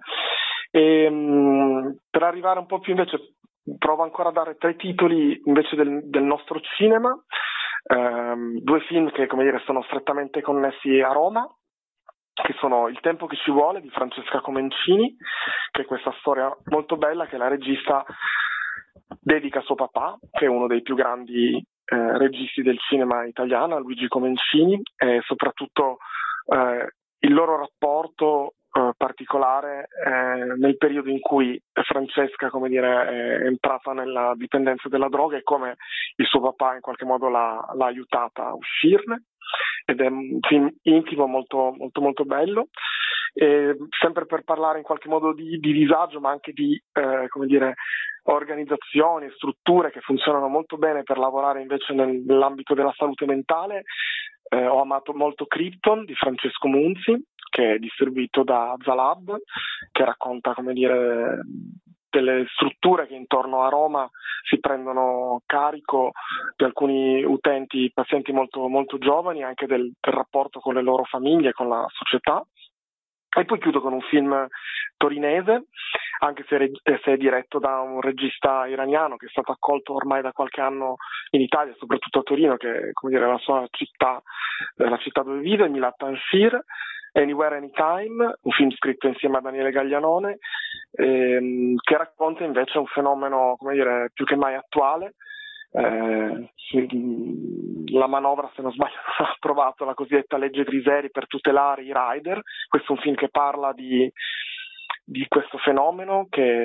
Per arrivare un po' più, invece, provo ancora a dare 3 titoli invece del nostro cinema, 2 film che, come dire, sono strettamente connessi a Roma, che sono Il tempo che ci vuole di Francesca Comencini, che è questa storia molto bella che la regista dedica a suo papà, che è uno dei più grandi registi del cinema italiano, Luigi Comencini, e soprattutto il loro rapporto particolare nel periodo in cui Francesca, come dire, è entrata nella dipendenza della droga, e come il suo papà in qualche modo l'ha aiutata a uscirne. Ed è un film intimo molto, molto, molto bello, sempre per parlare in qualche modo di disagio, ma anche di come dire, organizzazioni e strutture che funzionano molto bene per lavorare invece nell'ambito della salute mentale. Ho amato molto Krypton di Francesco Munzi, che è distribuito da Zalab, che racconta, come dire, delle strutture che intorno a Roma si prendono carico di alcuni utenti, pazienti molto, molto giovani, anche del rapporto con le loro famiglie, con la società. E poi chiudo con un film torinese, anche se è diretto da un regista iraniano che è stato accolto ormai da qualche anno in Italia, soprattutto a Torino, che è, come dire, la sua città, la città dove vive, Milad Tanshir. Anywhere Anytime, un film scritto insieme a Daniele Gaglianone, che racconta invece un fenomeno, come dire, più che mai attuale. La manovra, se non sbaglio, ha approvato la cosiddetta legge Griseri per tutelare i rider. Questo è un film che parla di questo fenomeno,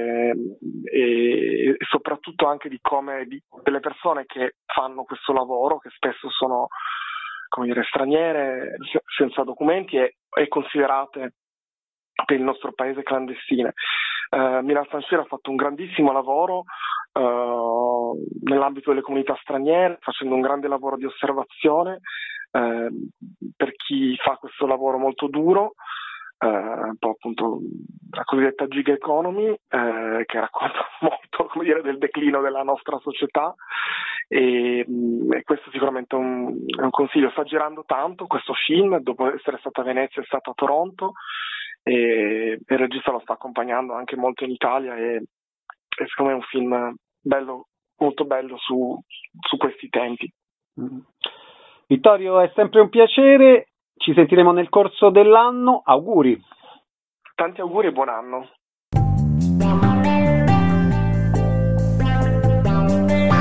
e soprattutto anche di come delle persone che fanno questo lavoro, che spesso sono, come dire, straniere, senza documenti e considerate per il nostro paese clandestine. Milad Tanshir ha fatto un grandissimo lavoro nell'ambito delle comunità straniere, facendo un grande lavoro di osservazione per chi fa questo lavoro molto duro, un po' appunto la cosiddetta gig economy, che racconta molto, come dire, del declino della nostra società, e questo sicuramente è un consiglio. Sta girando tanto questo film, dopo essere stato a Venezia è stato a Toronto, e il regista lo sta accompagnando anche molto in Italia, e secondo me è un film bello, molto bello su questi tempi. Vittorio, è sempre un piacere, ci sentiremo nel corso dell'anno, auguri. Tanti auguri e buon anno.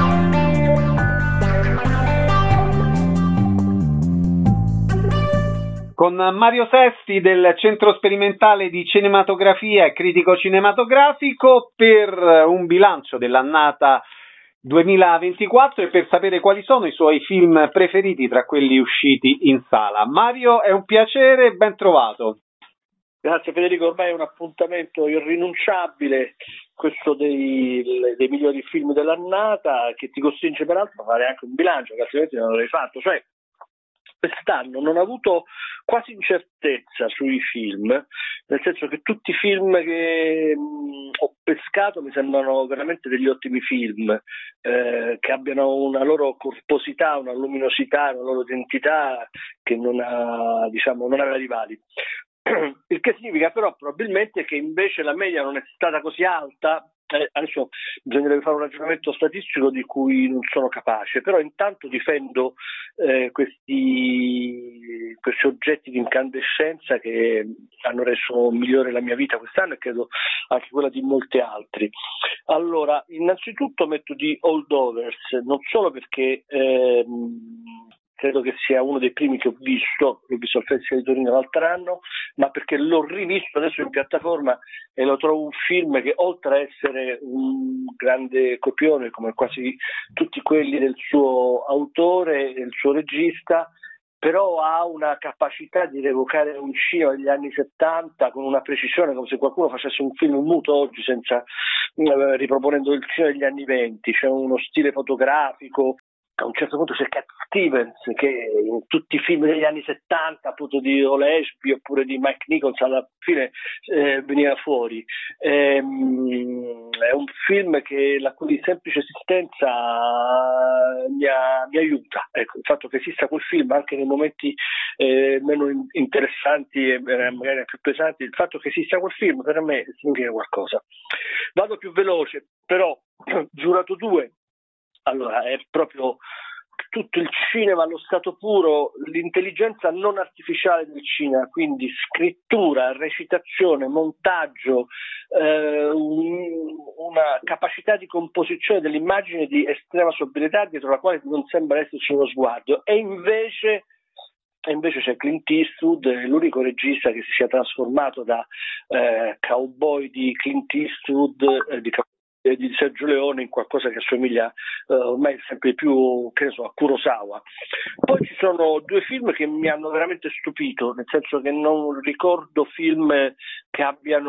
con Mario Sesti del Centro Sperimentale di Cinematografia e Critico Cinematografico per un bilancio dell'annata 2024 e per sapere quali sono i suoi film preferiti tra quelli usciti in sala. Mario, è un piacere, ben trovato. Grazie Federico, ormai è un appuntamento irrinunciabile questo dei migliori film dell'annata, che ti costringe peraltro a fare anche un bilancio che altrimenti non l'avrei fatto. Cioè, quest'anno non ho avuto quasi incertezza sui film, nel senso che tutti i film che ho pescato mi sembrano veramente degli ottimi film, che abbiano una loro corposità, una luminosità, una loro identità che non aveva rivali. Il che significa però probabilmente che invece la media non è stata così alta. Adesso bisognerebbe fare un ragionamento statistico di cui non sono capace, però intanto difendo questi oggetti di incandescenza che hanno reso migliore la mia vita quest'anno e credo anche quella di molti altri. Allora, innanzitutto metto di Holdovers, non solo perché credo che sia uno dei primi che l'ho visto al Festival di Torino l'altro anno, ma perché l'ho rivisto adesso in piattaforma e lo trovo un film che, oltre a essere un grande copione come quasi tutti quelli del suo autore e del suo regista, però ha una capacità di rievocare un cinema degli anni 70 con una precisione, come se qualcuno facesse un film muto oggi senza riproponendo il cinema degli anni 20. C'è uno stile fotografico. A un certo punto c'è Cat Stevens che in tutti i film degli anni 70, appunto di Ole Ashby oppure di Mike Nichols, alla fine veniva fuori. È un film che la cui semplice esistenza mi aiuta. Ecco, il fatto che esista quel film anche nei momenti meno interessanti e magari più pesanti, il fatto che esista quel film per me significa qualcosa. Vado più veloce, però Giurato 2. Allora, è proprio tutto il cinema allo stato puro, l'intelligenza non artificiale del cinema, quindi scrittura, recitazione, montaggio, una capacità di composizione dell'immagine di estrema sobrietà dietro la quale non sembra esserci uno sguardo. E invece c'è Clint Eastwood, l'unico regista che si sia trasformato da cowboy di Clint Eastwood, di Sergio Leone, in qualcosa che assomiglia ormai sempre più, che ne so, a Kurosawa. Poi ci sono due film che mi hanno veramente stupito, nel senso che non ricordo film che abbiano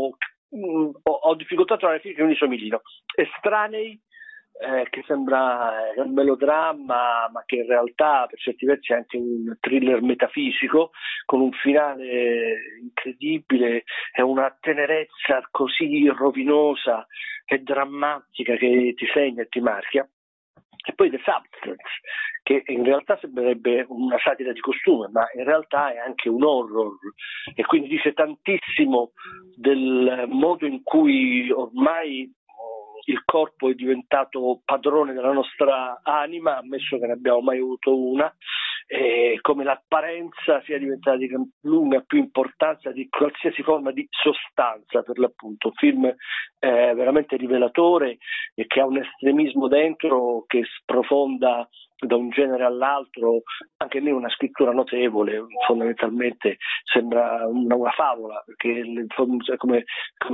ho difficoltà a trovare film che mi somiglino. Estranei, che sembra un melodramma, ma che in realtà per certi versi è anche un thriller metafisico, con un finale incredibile e una tenerezza così rovinosa e drammatica che ti segna e ti marchia. E poi The Substance, che in realtà sembrerebbe una satira di costume, ma in realtà è anche un horror, e quindi dice tantissimo del modo in cui ormai il corpo è diventato padrone della nostra anima, ammesso che ne abbiamo mai avuto una, e come l'apparenza sia diventata di lunga più importanza di qualsiasi forma di sostanza, per l'appunto. Un film veramente rivelatore e che ha un estremismo dentro che sprofonda da un genere all'altro, anche lì una scrittura notevole, fondamentalmente sembra una favola, perché come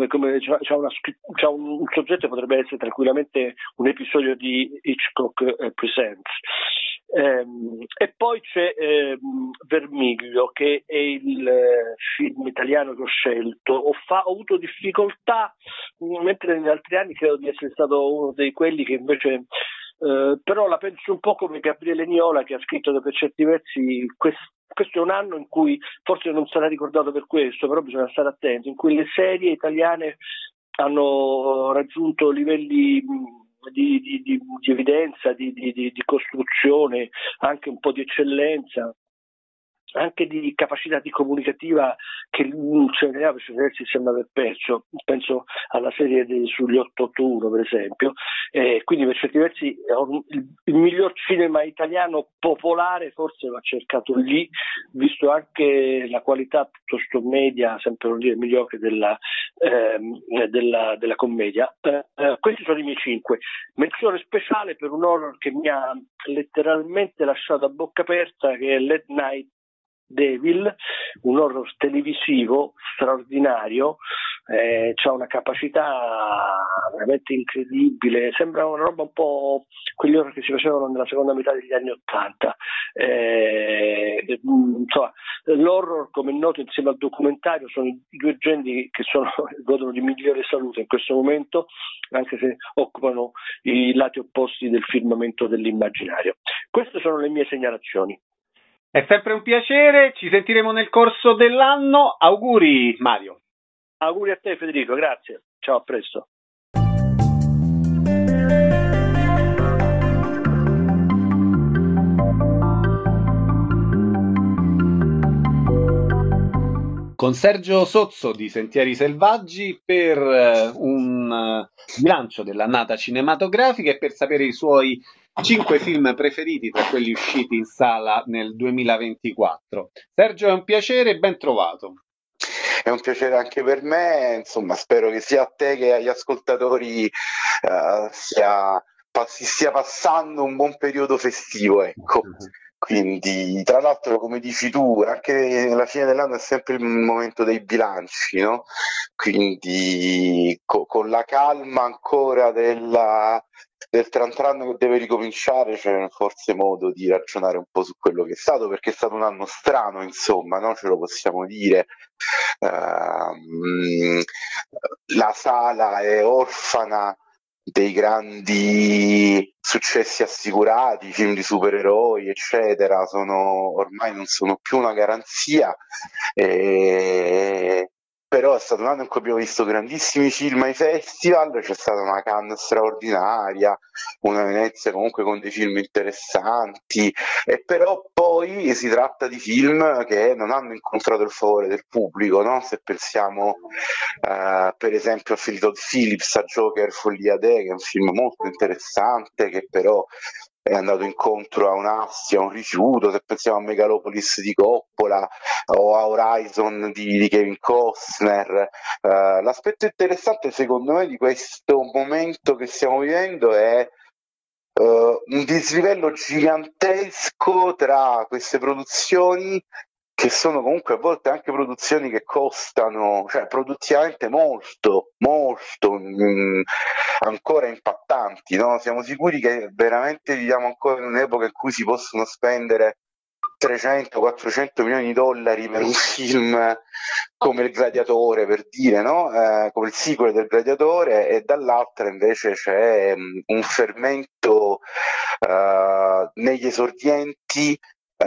c'ha un soggetto che potrebbe essere tranquillamente un episodio di Hitchcock Presents. E poi c'è Vermiglio, che è il film italiano che ho scelto. Ho avuto difficoltà, mentre negli altri anni credo di essere stato uno di quelli che invece però la penso un po' come Gabriele Niola, che ha scritto che per certi versi questo è un anno in cui forse non sarà ricordato per questo, però bisogna stare attenti, in cui le serie italiane hanno raggiunto livelli di evidenza, di costruzione, anche un po' di eccellenza, anche di capacità di comunicativa che per certi versi sembra aver perso. Penso alla serie sugli 881 per esempio, quindi per certi versi il miglior cinema italiano popolare forse va cercato lì, visto anche la qualità piuttosto media, sempre non dire mediocre, della commedia. Questi sono i miei 5. Menzione speciale per un horror che mi ha letteralmente lasciato a bocca aperta, che è Late Night Devil, un horror televisivo straordinario, c'ha una capacità veramente incredibile, sembra una roba un po' quegli horror che si facevano nella seconda metà degli anni '80. Insomma, l'horror, come è noto, insieme al documentario sono i due generi che godono di migliore salute in questo momento, anche se occupano i lati opposti del firmamento dell'immaginario. Queste sono le mie segnalazioni. È sempre un piacere, ci sentiremo nel corso dell'anno. Auguri Mario. Auguri a te Federico, grazie. Ciao, a presto. Con Sergio Sozzo di Sentieri Selvaggi per un bilancio dell'annata cinematografica e per sapere i suoi 5 film preferiti tra quelli usciti in sala nel 2024. Sergio, è un piacere e ben trovato. È un piacere anche per me, insomma, spero che sia a te che agli ascoltatori si stia passando un buon periodo festivo, ecco. Quindi, tra l'altro, come dici tu, anche alla fine dell'anno è sempre il momento dei bilanci, no? Quindi con la calma ancora del tran che deve ricominciare, c'è forse modo di ragionare un po' su quello che è stato, perché è stato un anno strano, insomma, no? Ce lo possiamo dire. La sala è orfana dei grandi successi assicurati, film di supereroi, eccetera, ormai non sono più una garanzia, però è stato un anno in cui abbiamo visto grandissimi film ai festival, c'è stata una Cannes straordinaria, una Venezia comunque con dei film interessanti, e però poi si tratta di film che non hanno incontrato il favore del pubblico, no? Se pensiamo per esempio a Todd Phillips, a Joker, Follia Day, che è un film molto interessante, che però è andato incontro a un'assia, a un rifiuto. Se pensiamo a Megalopolis di Coppola o a Horizon di Kevin Costner, l'aspetto interessante secondo me di questo momento che stiamo vivendo è un dislivello gigantesco tra queste produzioni, che sono comunque a volte anche produzioni che costano, cioè produttivamente molto, ancora impattanti, no? Siamo sicuri che veramente viviamo ancora in un'epoca in cui si possono spendere 300-400 milioni di dollari per un film come Il Gladiatore, per dire, no? Come il sequel del Gladiatore, e dall'altra invece c'è un fermento negli esordienti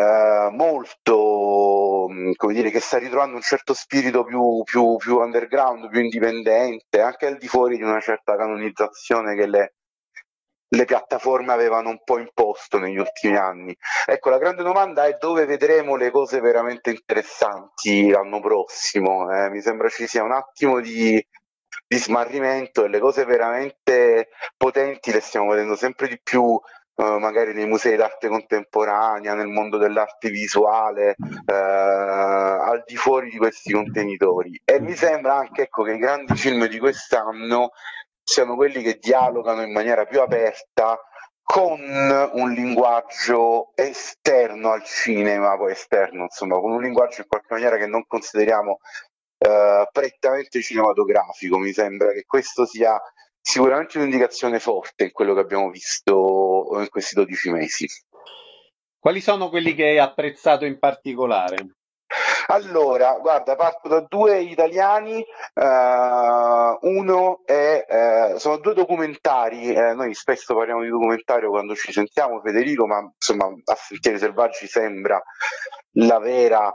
molto, come dire, che sta ritrovando un certo spirito più underground, più indipendente, anche al di fuori di una certa canonizzazione che le piattaforme avevano un po' imposto negli ultimi anni. Ecco, la grande domanda è dove vedremo le cose veramente interessanti l'anno prossimo. Mi sembra ci sia un attimo di smarrimento, e le cose veramente potenti le stiamo vedendo sempre di più magari nei musei d'arte contemporanea, nel mondo dell'arte visuale, al di fuori di questi contenitori. E mi sembra anche, ecco, che i grandi film di quest'anno siano quelli che dialogano in maniera più aperta con un linguaggio esterno al cinema, poi esterno, insomma, con un linguaggio in qualche maniera che non consideriamo prettamente cinematografico. Mi sembra che questo sia sicuramente un'indicazione forte in quello che abbiamo visto in questi 12 mesi. Quali sono quelli che hai apprezzato in particolare? Allora, guarda, parto da 2 italiani, uno sono 2 documentari, noi spesso parliamo di documentario quando ci sentiamo, Federico, ma insomma a Sentieri Selvaggi sembra la vera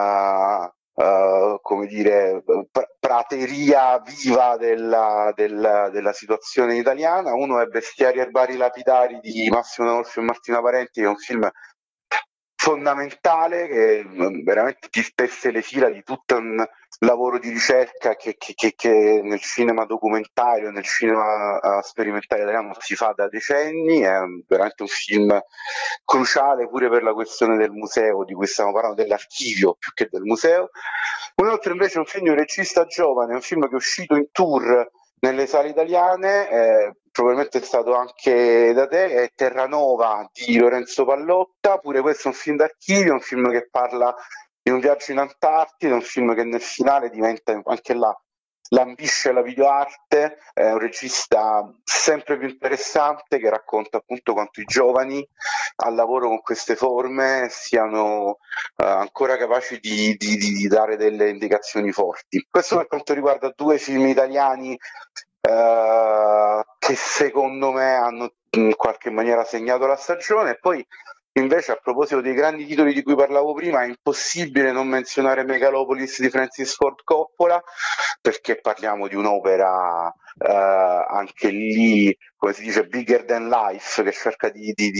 come dire, prateria viva della situazione italiana. Uno è Bestiari Erbari Lapidari di Massimo D'Onofrio e Martina Parenti, che è un film fondamentale, che veramente ti stesse le fila di tutto un lavoro di ricerca che nel cinema documentario, nel cinema sperimentale italiano si fa da decenni. È veramente un film cruciale pure per la questione del museo di cui stiamo parlando, dell'archivio più che del museo. Un altro invece è un film di un regista giovane, è un film che è uscito in tour nelle sale italiane, probabilmente è stato anche da te, è Terranova di Lorenzo Pallotta. Pure questo è un film d'archivio, un film che parla in un viaggio in Antartide, un film che nel finale diventa anche là lambisce la videoarte, è un regista sempre più interessante che racconta appunto quanto i giovani al lavoro con queste forme siano ancora capaci di dare delle indicazioni forti. Questo per quanto riguarda due film italiani che secondo me hanno in qualche maniera segnato la stagione. E poi invece, a proposito dei grandi titoli di cui parlavo prima, è impossibile non menzionare Megalopolis di Francis Ford Coppola, perché parliamo di un'opera anche lì, come si dice, bigger than life, che cerca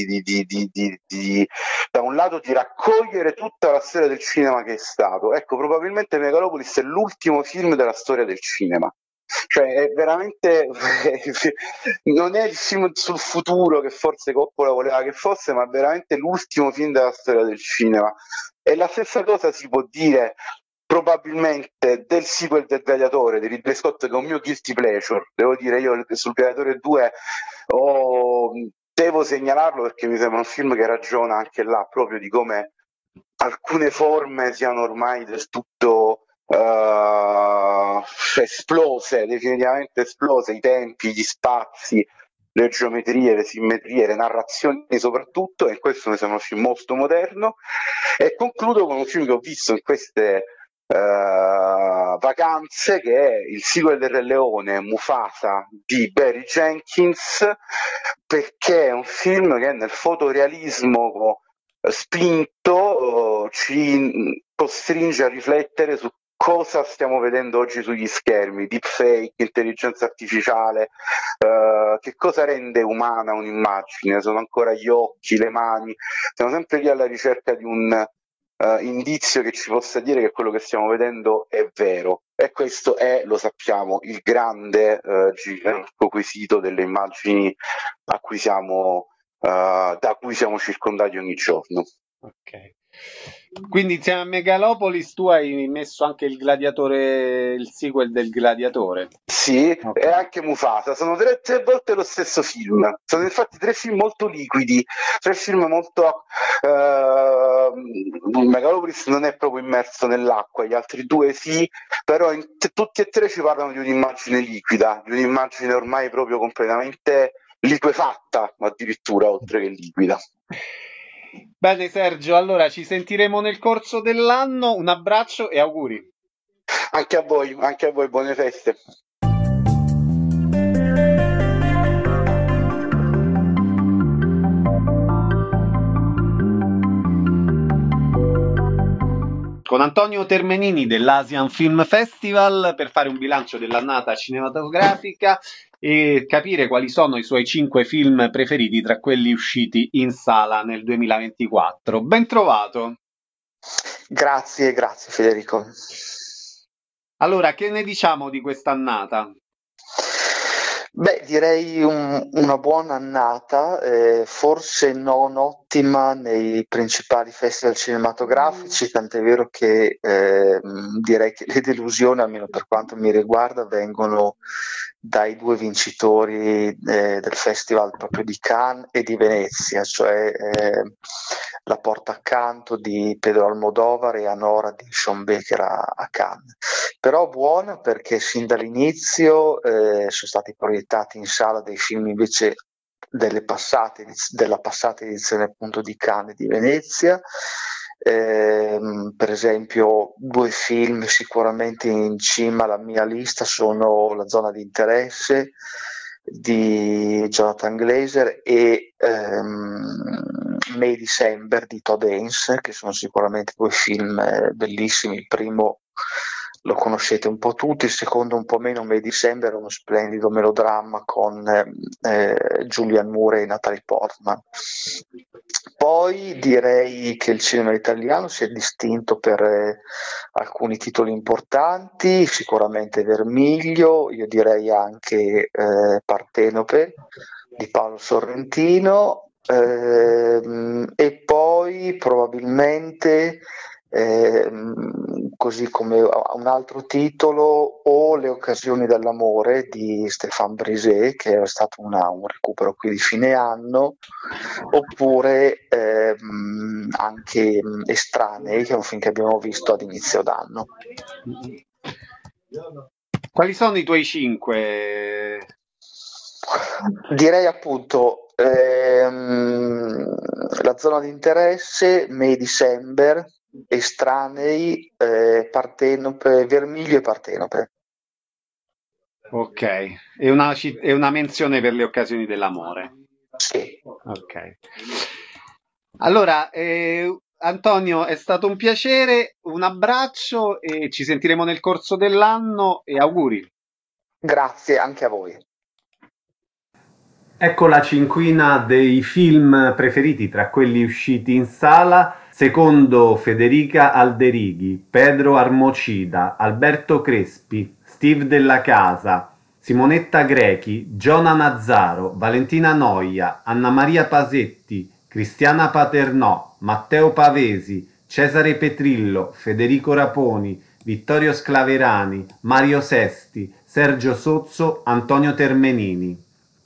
da un lato di raccogliere tutta la storia del cinema che è stato. Ecco, probabilmente Megalopolis è l'ultimo film della storia del cinema. Cioè è veramente non è il film sul futuro che forse Coppola voleva che fosse, ma veramente l'ultimo film della storia del cinema. E la stessa cosa si può dire probabilmente del sequel del Gladiatore di Ridley Scott, che è un mio guilty pleasure. Devo dire, io sul Gladiatore 2 devo segnalarlo perché mi sembra un film che ragiona anche là proprio di come alcune forme siano ormai del tutto esplose, definitivamente esplose, i tempi, gli spazi, le geometrie, le simmetrie, le narrazioni soprattutto, e questo mi sembra un film molto moderno. E concludo con un film che ho visto in queste vacanze, che è il sequel del Re Leone, Mufasa di Barry Jenkins, perché è un film che nel fotorealismo spinto ci costringe a riflettere su cosa stiamo vedendo oggi sugli schermi, deepfake, intelligenza artificiale, che cosa rende umana un'immagine? Sono ancora gli occhi, le mani, siamo sempre lì alla ricerca di un indizio che ci possa dire che quello che stiamo vedendo è vero. E questo è, lo sappiamo, il grande gigantesco quesito delle immagini da cui siamo circondati ogni giorno. Ok. Quindi insieme a Megalopolis tu hai messo anche il Gladiatore, il sequel del Gladiatore. Sì, okay. E anche Mufasa. Sono tre volte lo stesso film. Sono infatti tre film molto liquidi, tre film molto Megalopolis non è proprio immerso nell'acqua, gli altri due sì, però tutti e tre ci parlano di un'immagine liquida, di un'immagine ormai proprio completamente liquefatta, addirittura, oltre che liquida. Bene Sergio, allora ci sentiremo nel corso dell'anno, un abbraccio e auguri. Anche a voi, buone feste. Con Antonio Termenini dell'Asian Film Festival per fare un bilancio dell'annata cinematografica e capire quali sono i suoi 5 film preferiti tra quelli usciti in sala nel 2024. Ben trovato. Grazie Federico. Allora, che ne diciamo di quest'annata? Beh, direi una buona annata, forse non ottima nei principali festival cinematografici, tant'è vero che direi che le delusioni, almeno per quanto mi riguarda, vengono dai due vincitori del festival proprio di Cannes e di Venezia, cioè La porta accanto di Pedro Almodovar e Anora di Sean Baker a Cannes. Però buona perché sin dall'inizio sono stati proiettati in sala dei film invece della passata edizione appunto di Cannes e di Venezia. Per esempio 2 film sicuramente in cima alla mia lista sono La zona di interesse di Jonathan Glazer e May December di Todd Haynes, che sono sicuramente 2 film bellissimi. Il primo lo conoscete un po' tutti, il secondo un po' meno. May December è uno splendido melodramma con Julianne Moore e Natalie Portman. Poi direi che il cinema italiano si è distinto per alcuni titoli importanti, sicuramente Vermiglio, io direi anche Partenope di Paolo Sorrentino, e poi probabilmente così come un altro titolo, o Le occasioni dell'amore di Stéphane Brisé, che è stato un recupero qui di fine anno, oppure anche Estranei, che è un film che abbiamo visto ad inizio d'anno. Quali sono i tuoi 5? Direi appunto La zona di interesse, May December, Estranei, Partenope, Vermiglio e Partenope. Ok, e una menzione per Le occasioni dell'amore. Sì. Ok. Allora, Antonio, è stato un piacere, un abbraccio e ci sentiremo nel corso dell'anno e auguri. Grazie anche a voi. Ecco la cinquina dei film preferiti tra quelli usciti in sala. Secondo Federica Alderighi, Pedro Armocida, Alberto Crespi, Steve Della Casa, Simonetta Grechi, Giona Nazzaro, Valentina Noia, Anna Maria Pasetti, Cristiana Paternò, Matteo Pavesi, Cesare Petrillo, Federico Raponi, Vittorio Sclaverani, Mario Sesti, Sergio Sozzo, Antonio Termenini.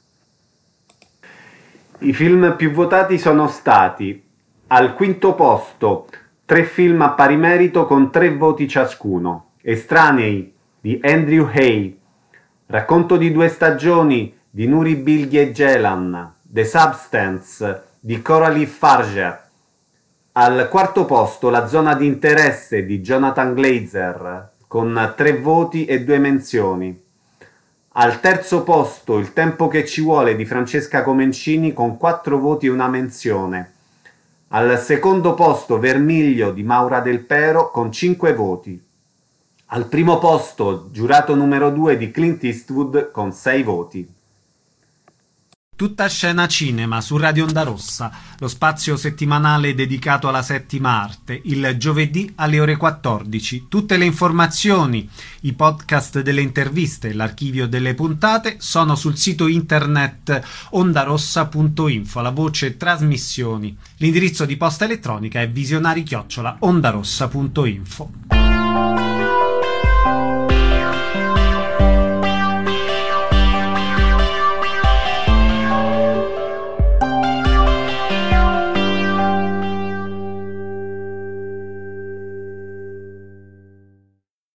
I film più votati sono stati: al quinto posto 3 film a pari merito con 3 voti ciascuno: Estranei di Andrew Hay, Racconto di 2 stagioni di Nuri Bilge Ceylan, The Substance di Coralie Farger. Al quarto posto La zona di interesse di Jonathan Glazer con 3 voti e 2 menzioni. Al terzo posto Il tempo che ci vuole di Francesca Comencini con 4 voti e 1 menzione. Al secondo posto Vermiglio di Maura Del Pero con 5 voti. Al primo posto Giurato numero 2 di Clint Eastwood con 6 voti. Tutta scena cinema su Radio Onda Rossa, lo spazio settimanale dedicato alla settima arte, il giovedì alle ore 14. Tutte le informazioni, i podcast delle interviste e l'archivio delle puntate sono sul sito internet ondarossa.info, la voce trasmissioni. L'indirizzo di posta elettronica è visionari@ondarossa.info.